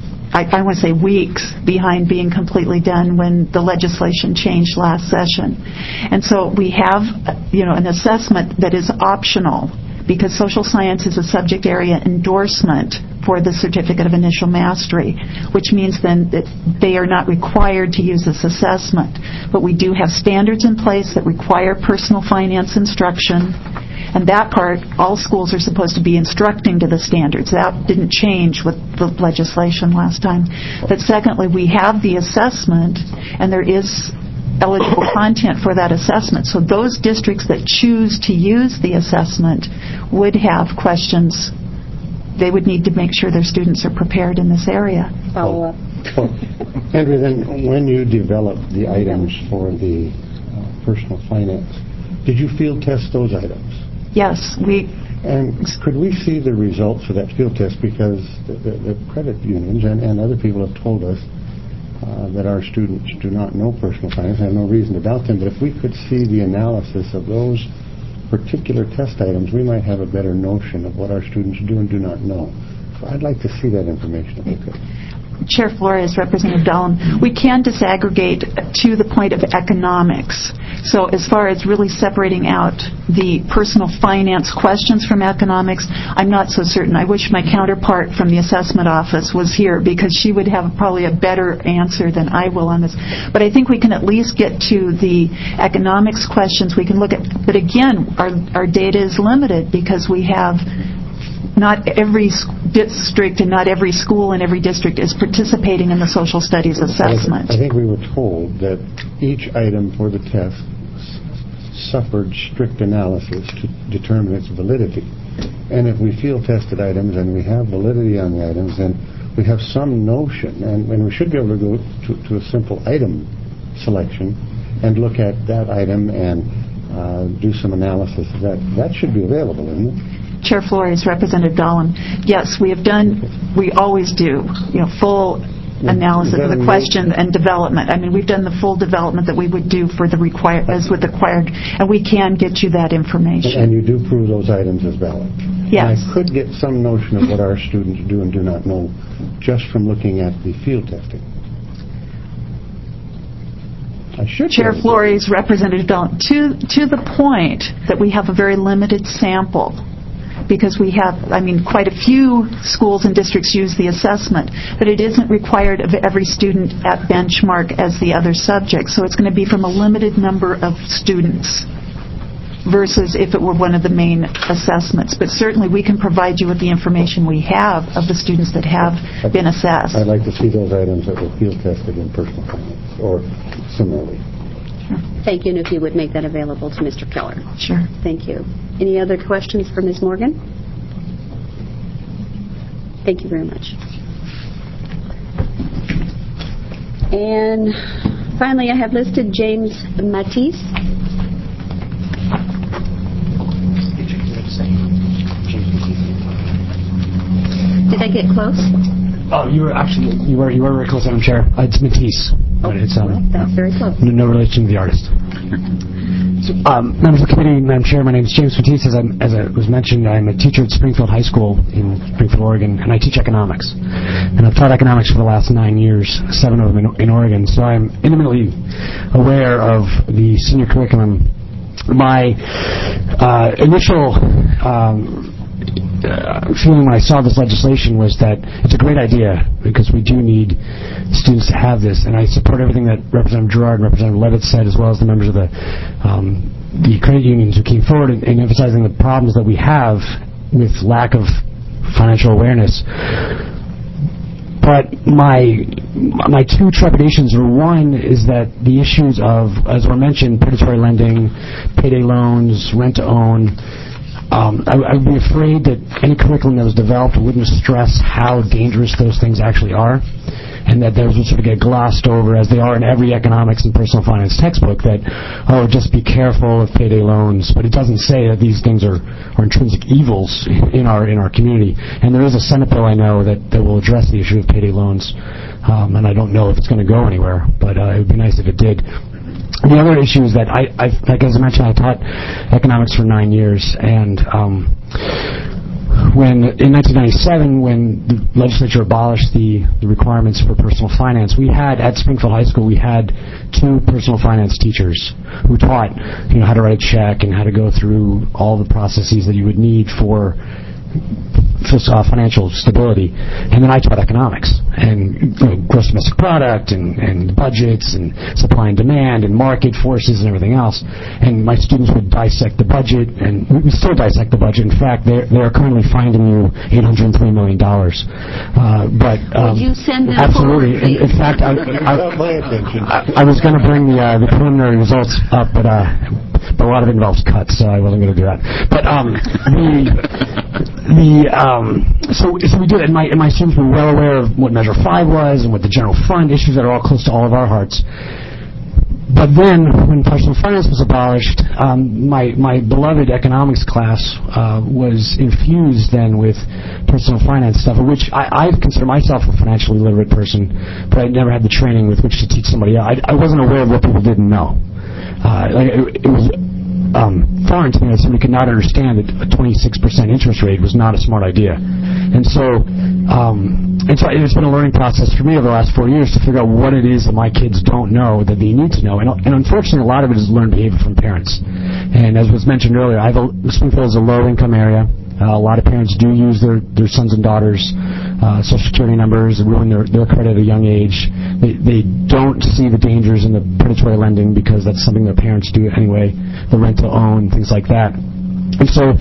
S13: I want to say weeks behind being completely done when the legislation changed last session. And so we have, an assessment that is optional, because social science is a subject area endorsement for the Certificate of Initial Mastery, which means then that they are not required to use this assessment. But we do have standards in place that require personal finance instruction, and that part, all schools are supposed to be instructing to the standards. That didn't change with the legislation last time. But secondly, we have the assessment, and there is eligible content for that assessment. So those districts that choose to use the assessment would have questions. They would need to make sure their students are prepared in this area.
S1: Follow up.
S7: Andrea, then when you developed the items for the personal finance, did you field test those items?
S13: Yes,
S7: And could we see the results of that field test? Because the credit unions and other people have told us that our students do not know personal finance. I have no reason to doubt them, but if we could see the analysis of those particular test items, we might have a better notion of what our students do and do not know. So I'd like to see that information if we could.
S13: Chair Flores, Representative Dahlin, we can disaggregate to the point of economics. So as far as really separating out the personal finance questions from economics, I'm not so certain. I wish my counterpart from the assessment office was here, because she would have probably a better answer than I will on this. But I think we can at least get to the economics questions. We can look at, but again, our data is limited because we have not every district and not every school in every district is participating in the social studies assessment.
S7: I think we were told that each item for the test suffered strict analysis to determine its validity. And if we field tested items and we have validity on the items, then we have some notion, and we should be able to go to a simple item selection and look at that item and do some analysis of that. That should be available, isn't it?
S13: Chair Flores, Representative Dahlin, yes, we always do, full analysis of the question and development. I mean, we've done the full development that we would do for the required, and we can get you that information.
S7: And you do prove those items as valid?
S13: Yes.
S7: And I could get some notion of what our students do and do not know just from looking at the field testing.
S13: Chair Flores, Representative Dahlin, to the point that we have a very limited sample, because we have, quite a few schools and districts use the assessment, but it isn't required of every student at benchmark as the other subjects. So it's going to be from a limited number of students versus if it were one of the main assessments. But certainly we can provide you with the information we have of the students that have been assessed.
S7: I'd like to see those items that were field tested in personal finance or similarly.
S1: Thank you, and if you would make that available to Mr. Keller.
S13: Sure.
S1: Thank you. Any other questions for Ms. Morgan? Thank you very much. And finally, I have listed James Matisse. Did I get close?
S14: Oh, you were very close, Madam Chair. It's Matisse.
S1: Oh,
S14: it's,
S1: that's very close.
S14: No relation to the artist. So, members of the committee, Madam Chair, my name is James Matisse. As I was mentioned, I'm a teacher at Springfield High School in Springfield, Oregon, and I teach economics. And I've taught economics for the last 9 years, 7 of them in Oregon. So I'm intimately aware of the senior curriculum. My initial feeling when I saw this legislation was that it's a great idea, because we do need students to have this, and I support everything that Representative Gerard and Representative Levitt said, as well as the members of the credit unions who came forward in emphasizing the problems that we have with lack of financial awareness. But my two trepidations are, one is that the issues of, as were mentioned, predatory lending, payday loans, rent-to-own, I would be afraid that any curriculum that was developed wouldn't stress how dangerous those things actually are. and that those would sort of get glossed over as they are in every economics and personal finance textbook, that, oh, just be careful of payday loans. But it doesn't say that these things are intrinsic evils in our community. And there is a Senate bill I know that will address the issue of payday loans, and I don't know if it's going to go anywhere, but it would be nice if it did. The other issue is that like as I mentioned, I taught economics for 9 years, and in 1997, when the legislature abolished the requirements for personal finance, we had at Springfield High School 2 personal finance teachers who taught how to write a check and how to go through all the processes that you would need for financial stability. And then I taught economics and gross domestic product and budgets and supply and demand and market forces and everything else. And my students would dissect the budget, and we still dissect the budget. In fact, they're currently finding you $803 million. But
S1: would you send them
S14: absolutely.
S1: Forward,
S14: in fact, I was going to bring the preliminary results up, but a lot of it involves cuts, so I wasn't going to do that. But so we did it, and my students were well aware of what Measure 5 was and what the general fund, issues that are all close to all of our hearts. But then, when personal finance was abolished, my beloved economics class was infused then with personal finance stuff, which I consider myself a financially literate person, but I never had the training with which to teach somebody else. I wasn't aware of what people didn't know. It was foreign to me that somebody could not understand that a 26% interest rate was not a smart idea. And so it's been a learning process for me over the last 4 years to figure out what it is that my kids don't know that they need to know. And unfortunately, a lot of it is learned behavior from parents. And as was mentioned earlier, Springfield is a low-income area. A lot of parents do use their sons and daughters' Social Security numbers and ruin their credit at a young age. They don't see the dangers in the predatory lending because that's something their parents do anyway, the rent-to-own, things like that. And so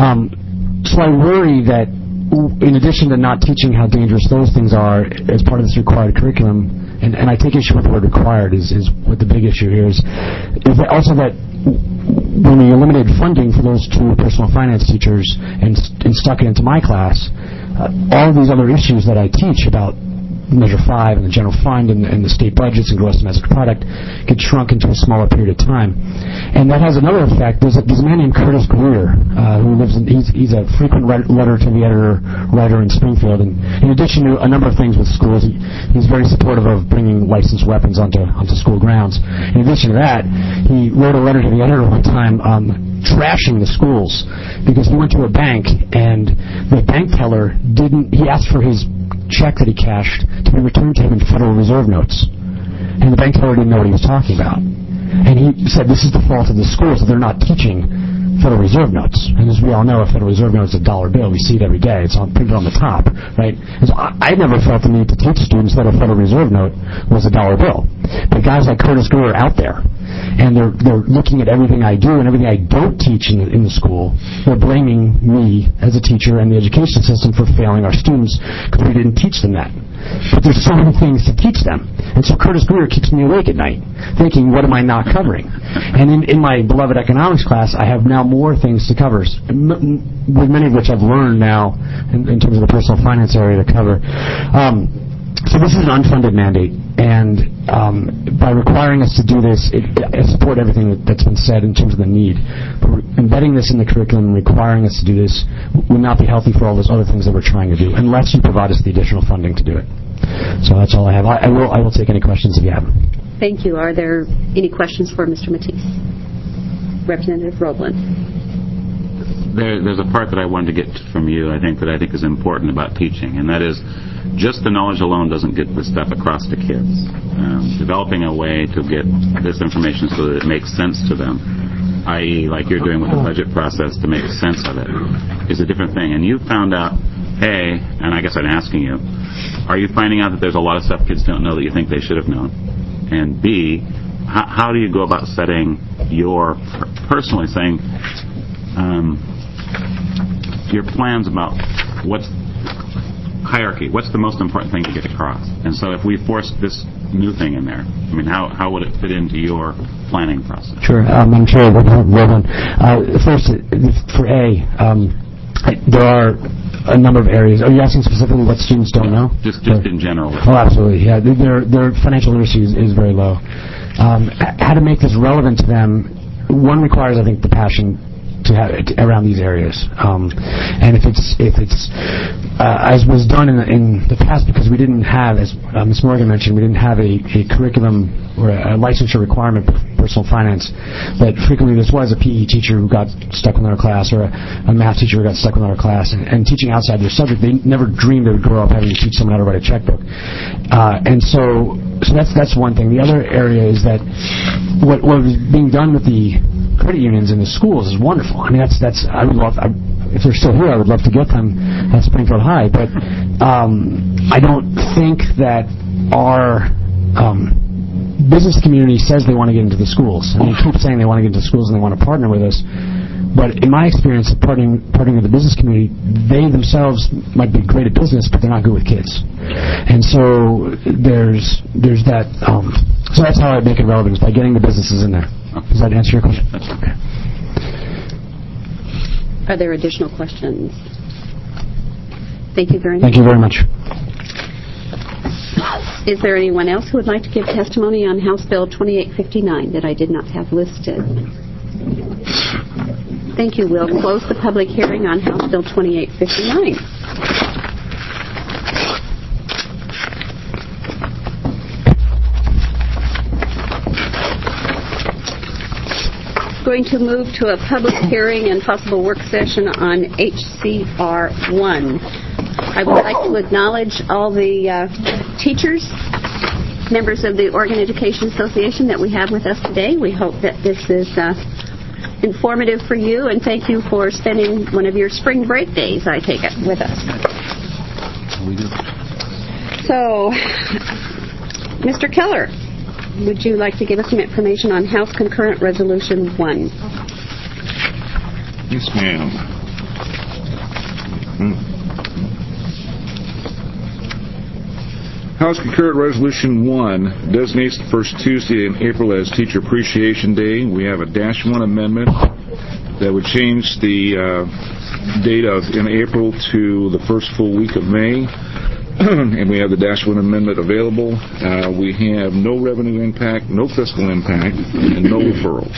S14: I worry that in addition to not teaching how dangerous those things are as part of this required curriculum, and I take issue with the word required is what the big issue here is that also that when we eliminated funding for those 2 personal finance teachers and stuck it into my class, all of these other issues that I teach about Measure 5 and the general fund and the state budgets and gross domestic product get shrunk into a smaller period of time. And that has another effect. There's a man named Curtis Greer who lives he's a frequent letter to the editor writer in Springfield, and in addition to a number of things with schools, he's very supportive of bringing licensed weapons onto school grounds. In addition to that, he wrote a letter to the editor one time trashing the schools because he went to a bank and the bank teller he asked for his check that he cashed to be returned to him in Federal Reserve notes. And the bank teller didn't know what he was talking about. And he said this is the fault of the schools, that they're not teaching Federal Reserve notes. And as we all know, a Federal Reserve note is a dollar bill. We see it every day. It's printed on the top, right? And so I never felt the need to teach students that a Federal Reserve note was a dollar bill. But guys like Curtis Greer are out there, and they're looking at everything I do and everything I don't teach in the school. They're blaming me as a teacher and the education system for failing our students because we didn't teach them that. But there's so many things to teach them. And so Curtis Greer keeps me awake at night, thinking, what am I not covering? And in my beloved economics class, I have now more things to cover, with many of which I've learned now in terms of the personal finance area to cover. So this is an unfunded mandate, and by requiring us to do this, I support everything that's been said in terms of the need. But embedding this in the curriculum and requiring us to do this would not be healthy for all those other things that we're trying to do, unless you provide us the additional funding to do it. So that's all I have. I will take any questions if you have them.
S1: Thank you. Are there any questions for Mr. Matisse? Representative Roebland.
S5: There's a part that I wanted to get from you, I think is important about teaching, and that is just the knowledge alone doesn't get this stuff across to kids. Developing a way to get this information so that it makes sense to them, i.e. like you're doing with the budget process to make sense of it, is a different thing. And you found out, A, and I guess I'm asking you, are you finding out that there's a lot of stuff kids don't know that you think they should have known? And B, how do you go about setting personally saying your plans about what's hierarchy, what's the most important thing to get across? And so if we force this new thing in there, I mean, how would it fit into your planning process?
S14: Sure. I'm sure. First, for A, there are a number of areas. Are you asking specifically what students don't know?
S5: Just in general.
S14: Oh, absolutely. Yeah, their financial literacy is very low. How to make this relevant to them? One requires, I think, the passion to have around these areas, and if it's as was done in the past, because we didn't have, as Ms. Morgan mentioned, we didn't have a curriculum or a licensure requirement for personal finance, but frequently this was a PE teacher who got stuck with our class, or a math teacher who got stuck with our class, and teaching outside their subject. They never dreamed they would grow up having to teach someone how to write a checkbook, and so that's one thing. The other area is that what was being done with the credit unions in the schools is wonderful. I mean, I would love, if they're still here, I would love to get them at Springfield High, but I don't think that our business community says they want to get into the schools, and they keep saying they want to get into schools and they want to partner with us. But in my experience of partnering with the business community, they themselves might be great at business, but they're not good with kids. And so there's that. So that's how I make it relevant, is by getting the businesses in there. Does that answer your question? Okay.
S1: Are there additional questions? Thank you very much.
S14: Thank you very much.
S1: Is there anyone else who would like to give testimony on House Bill 2859 that I did not have listed? Thank you. We'll close the public hearing on House Bill 2859. Going to move to a public hearing and possible work session on HCR 1. I would like to acknowledge all the teachers, members of the Oregon Education Association that we have with us today. We hope that this is informative for you, and thank you for spending one of your spring break days, I take it, with us.
S15: We do.
S1: So, Mr. Keller, would you like to give us some information on House Concurrent Resolution 1?
S2: Yes, ma'am. House Concurrent Resolution 1 designates the first Tuesday in April as Teacher Appreciation Day. We have a -1 amendment that would change the date in April to the first full week of May. And we have the -1 amendment available. We have no revenue impact, no fiscal impact, and no referrals.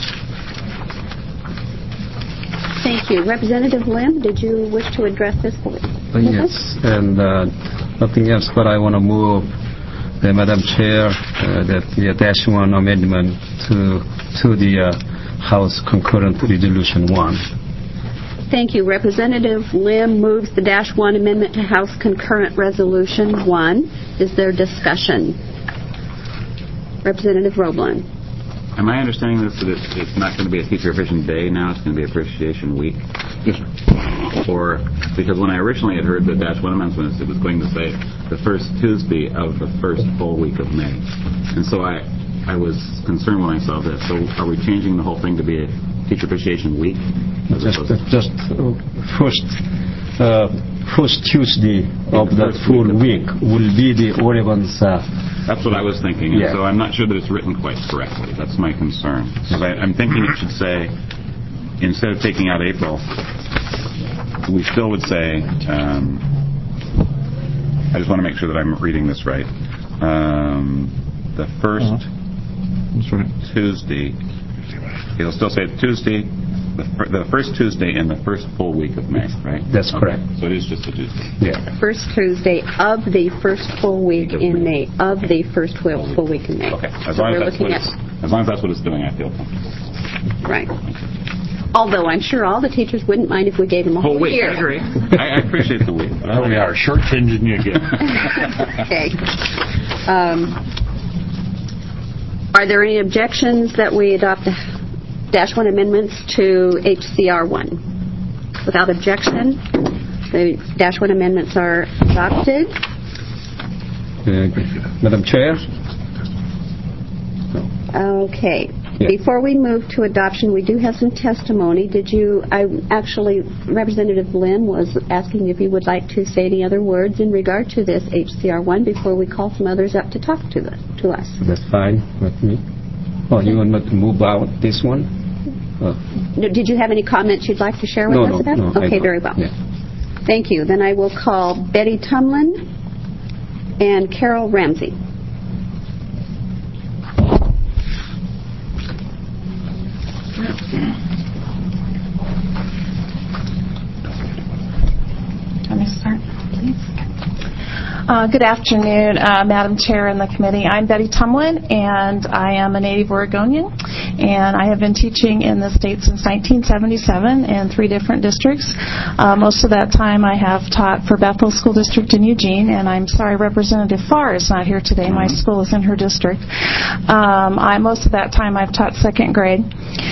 S1: Thank you. Representative Lim, did you wish to address this point?
S15: Yes, and nothing else, but I want to move, Madam Chair, that the -1 amendment to the House Concurrent Resolution 1.
S1: Thank you. Representative Lim moves the -1 amendment to House Concurrent Resolution 1. Is there discussion? Representative Roblin.
S5: Am I understanding this, that it's not going to be a Teacher Appreciation Day now, it's going to be Appreciation Week?
S2: Yes, sir.
S5: Or, because when I originally had heard the -1 amendment, it was going to say the first Tuesday of the first full week of May. And so I was concerned when I saw this. So are we changing the whole thing to be a Teacher Appreciation Week?
S15: Just first Tuesday of that full week will be the Oregon's...
S5: That's what I was thinking.
S15: Yeah.
S5: And so I'm not sure that it's written quite correctly. That's my concern. Because I'm thinking it should say, instead of taking out April, we still would say, I just want to make sure that I'm reading this right. The first Tuesday, it'll still say Tuesday, the first Tuesday in the first full week of May, right?
S15: That's correct.
S5: So it is just a Tuesday.
S15: Yeah.
S1: First Tuesday of the first full week in May. Of the first full week in May.
S5: Okay. As long as that's what it's doing, I feel comfortable.
S1: Right. Although I'm sure all the teachers wouldn't mind if we gave them a whole
S5: week.
S1: year.
S5: I agree. I appreciate the week.
S6: There we are, shortchanging you again.
S1: Okay. Are there any objections that we adopt the -1 amendments to HCR 1? Without objection, the -1 amendments are adopted.
S15: Madam Chair?
S1: Okay.
S15: Yeah.
S1: Before we move to adoption, we do have some testimony. Representative Lynn was asking if you would like to say any other words in regard to this HCR 1 before we call some others up to talk to us.
S15: That's fine with me. Oh, you want me to move out this one?
S1: Did you have any comments you'd like to share with us about it?
S15: No.
S1: Okay, very well.
S15: Yeah.
S1: Thank you. Then I will call Betty Tumlin and Carol Ramsey.
S16: Let me start, please. Good afternoon, Madam Chair and the committee. I'm Betty Tumlin, and I am a native Oregonian, and I have been teaching in the state since 1977 in 3 different districts. Most of that time I have taught for Bethel School District in Eugene, and I'm sorry Representative Farr is not here today. My school is in her district. Most of that time I've taught 2nd grade.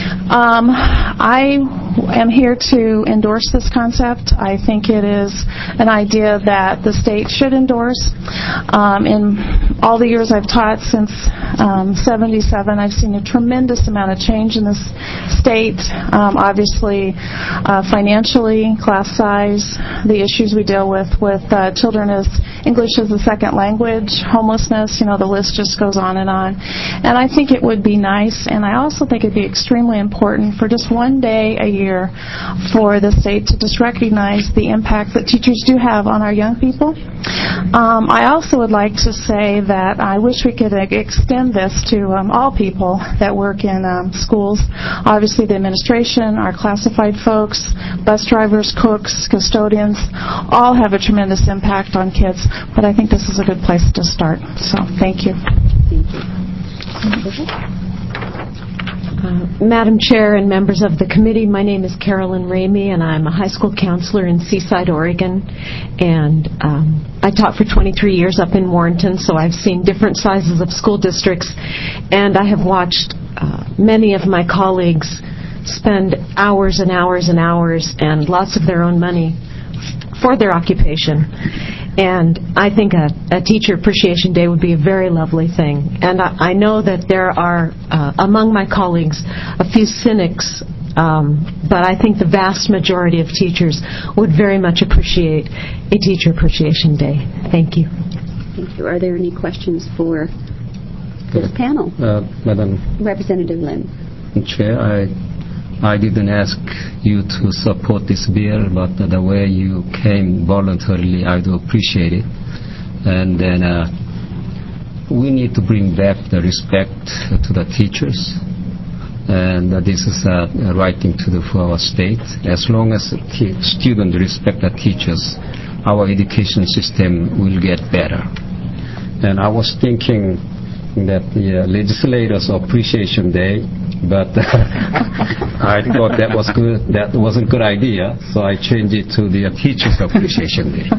S16: I am here to endorse this concept. I think it is an idea that the state should endorse. In all the years I've taught since 77, I've seen a tremendous amount of change in this state. Obviously, financially, class size, the issues we deal with children as English as a second language, homelessness, the list just goes on. And I think it would be nice, and I also think it would be extremely important for just one day a year for the state to just recognize the impact that teachers do have on our young people. I also would like to say that I wish we could extend this to all people that work in schools. Obviously, the administration, our classified folks, bus drivers, cooks, custodians, all have a tremendous impact on kids. But I think this is a good place to start. So, thank you.
S1: Thank you.
S10: Madam Chair and members of the committee, my name is Carolyn Ramey, and I'm a high school counselor in Seaside, Oregon. And I taught for 23 years up in Warrenton, so I've seen different sizes of school districts. And I have watched many of my colleagues spend hours and hours and hours and lots of their own money for their occupation. And I think a Teacher Appreciation Day would be a very lovely thing. And I know that there are, among my colleagues, a few cynics, but I think the vast majority of teachers would very much appreciate a Teacher Appreciation Day. Thank you.
S1: Thank you. Are there any questions for this panel?
S15: Madam
S1: Representative Lim.
S15: Chair, I didn't ask you to support this bill, but the way you came voluntarily, I do appreciate it. And then we need to bring back the respect to the teachers. And this is a right thing to do for our state. As long as students respect the teachers, our education system will get better. And I was thinking that the Legislators' Appreciation Day, but I thought that was good. That wasn't a good idea, so I changed it to the Teachers' Appreciation Day.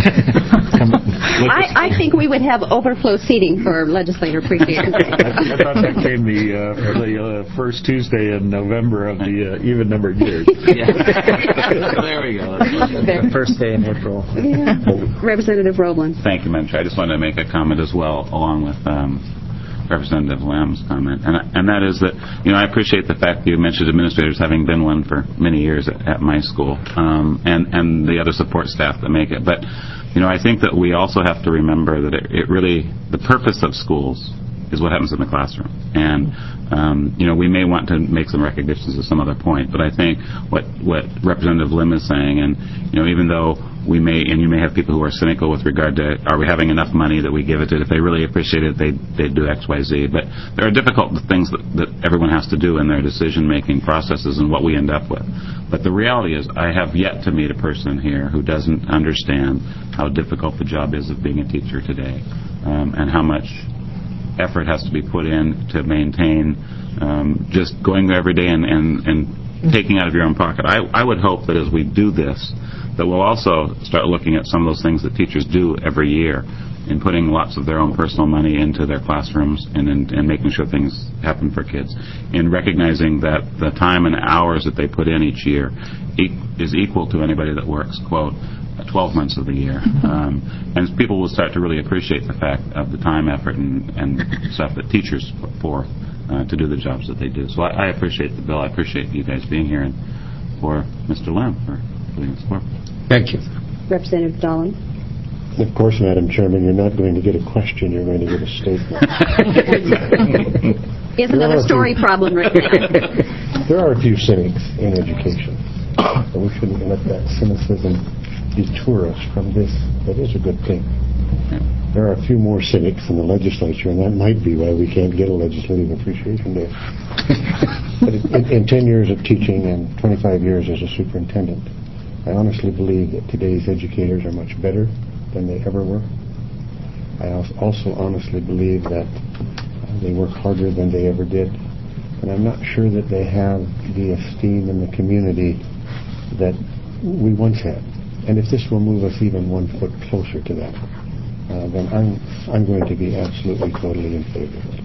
S1: I think we would have overflow seating for Legislator Appreciation Day.
S6: I thought that came the first Tuesday in November of the even-numbered years.
S5: There we go.
S12: The first day in April.
S1: Yeah. Representative Roblin.
S5: Thank you, Madam Chair. I just wanted to make a comment as well, along with Representative Lamb's comment, and that is that, I appreciate the fact that you mentioned administrators, having been one for many years at my school, and the other support staff that make it. But, I think that we also have to remember that it really, the purpose of schools is what happens in the classroom. And, we may want to make some recognitions at some other point, but I think what Representative Lim is saying, and, even though you may have people who are cynical with regard to, are we having enough money that we give it to? If they really appreciate it, they'd do X, Y, Z. But there are difficult things that everyone has to do in their decision-making processes and what we end up with. But the reality is, I have yet to meet a person here who doesn't understand how difficult the job is of being a teacher today, and how much effort has to be put in to maintain just going there every day and taking out of your own pocket. I would hope that as we do this, that we'll also start looking at some of those things that teachers do every year in putting lots of their own personal money into their classrooms and making sure things happen for kids, in recognizing that the time and hours that they put in each year is equal to anybody that works, quote, 12 months of the year. And people will start to really appreciate the fact of the time, effort, and stuff that teachers put forth to do the jobs that they do. So I appreciate the bill. I appreciate you guys being here, and for Mr. Lim for putting the support.
S15: Thank you.
S1: Representative Dahlin.
S7: Of course, Madam Chairman, you're not going to get a question, you're going to get a statement.
S1: It's another story problem right now.
S7: There are a few cynics in education, but we shouldn't let that cynicism detour us from this that is a good thing. There are a few more cynics in the legislature, and that might be why we can't get a Legislative Appreciation Day. But in 10 years of teaching and 25 years as a superintendent, I honestly believe that today's educators are much better than they ever were. I also honestly believe that they work harder than they ever did. And I'm not sure that they have the esteem in the community that we once had. And if this will move us even 1 foot closer to that, then I'm going to be absolutely, totally in favor of it.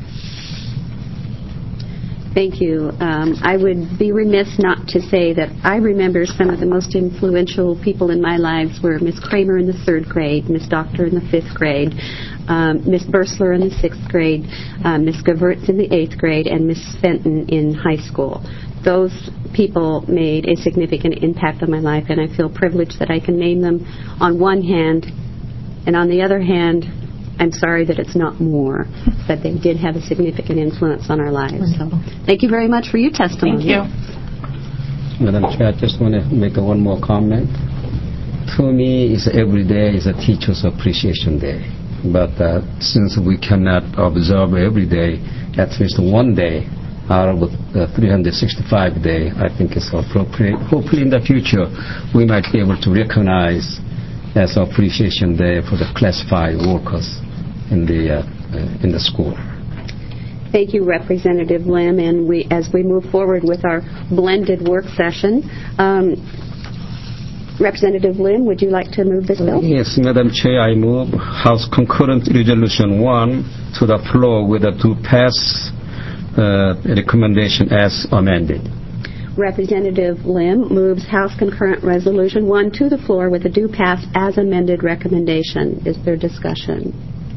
S1: Thank you. I would be remiss not to say that I remember some of the most influential people in my lives were Miss Kramer in the 3rd grade, Miss Doctor in the 5th grade, Miss Bursler in the 6th grade, Miss Gavertz in the 8th grade, and Miss Fenton in high school. Those people made a significant impact on my life, and I feel privileged that I can name them on one hand, and on the other hand, I'm sorry that it's not more, but they did have a significant influence on our lives. So, thank you very much for your testimony.
S8: Thank you.
S15: Madam Chair, I just want to make one more comment. To me, every day is a Teacher's Appreciation Day. But since we cannot observe every day, at least one day out of 365 days, I think it's appropriate. Hopefully in the future, we might be able to recognize as Appreciation Day for the classified workers in the school.
S1: Thank you, Representative Lim. And as we move forward with our blended work session, Representative Lim, would you like to move this bill?
S15: Yes, Madam Chair, I move House Concurrent Resolution 1 to the floor with a to pass recommendation as amended.
S1: Representative Lim moves House Concurrent Resolution 1 to the floor with a due pass as amended recommendation. Is there discussion?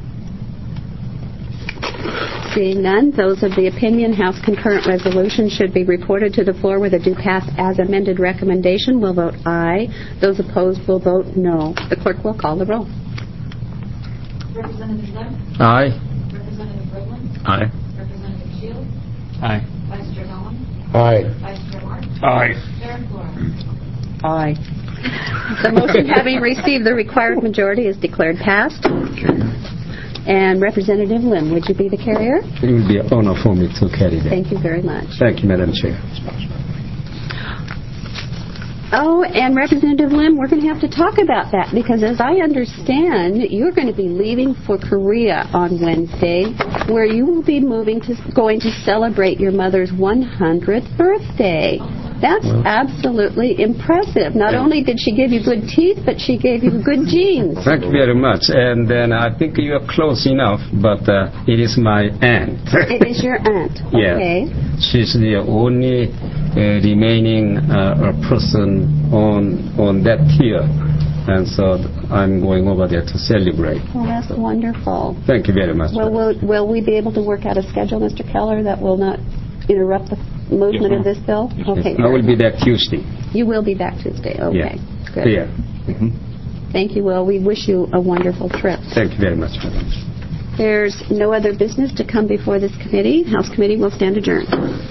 S1: Seeing none, those of the opinion House Concurrent Resolution should be reported to the floor with a due pass as amended recommendation will vote aye. Those opposed will vote no. The clerk will call the roll.
S17: Representative Lim?
S15: Aye.
S17: Representative Roebling?
S15: Aye.
S17: Representative Shields?
S14: Aye.
S17: Vice Chair Dolan?
S7: Aye.
S17: Vice Chair Mark?
S6: Aye.
S17: Chair Flora?
S1: Aye. The motion having received the required majority is declared passed. And Representative Lim, would you be the carrier?
S15: It will be an honor for me to carry that.
S1: Thank you very much.
S15: Thank you, Madam Chair.
S1: Oh, and Representative Lim, we're going to have to talk about that because as I understand, you're going to be leaving for Korea on Wednesday, where you will be going to celebrate your mother's 100th birthday. That's absolutely impressive. Not only did she give you good teeth, but she gave you good genes.
S15: Thank you very much. And then I think you are close enough, but it is my aunt.
S1: It is your aunt.
S15: Yeah.
S1: Okay.
S15: She's the only remaining person on that tier. And so I'm going over there to celebrate.
S1: Well, that's wonderful.
S15: Thank you very much.
S1: Well, will we be able to work out a schedule, Mr. Keller, that will not interrupt the movement of this bill? Okay.
S15: I will be back Tuesday.
S1: You will be back Tuesday. Okay.
S15: Yeah.
S1: Good.
S15: Yeah.
S1: Thank you, Will. We wish you a wonderful trip.
S15: Thank you very much, Madam.
S1: There's no other business to come before this committee. House committee will stand adjourned.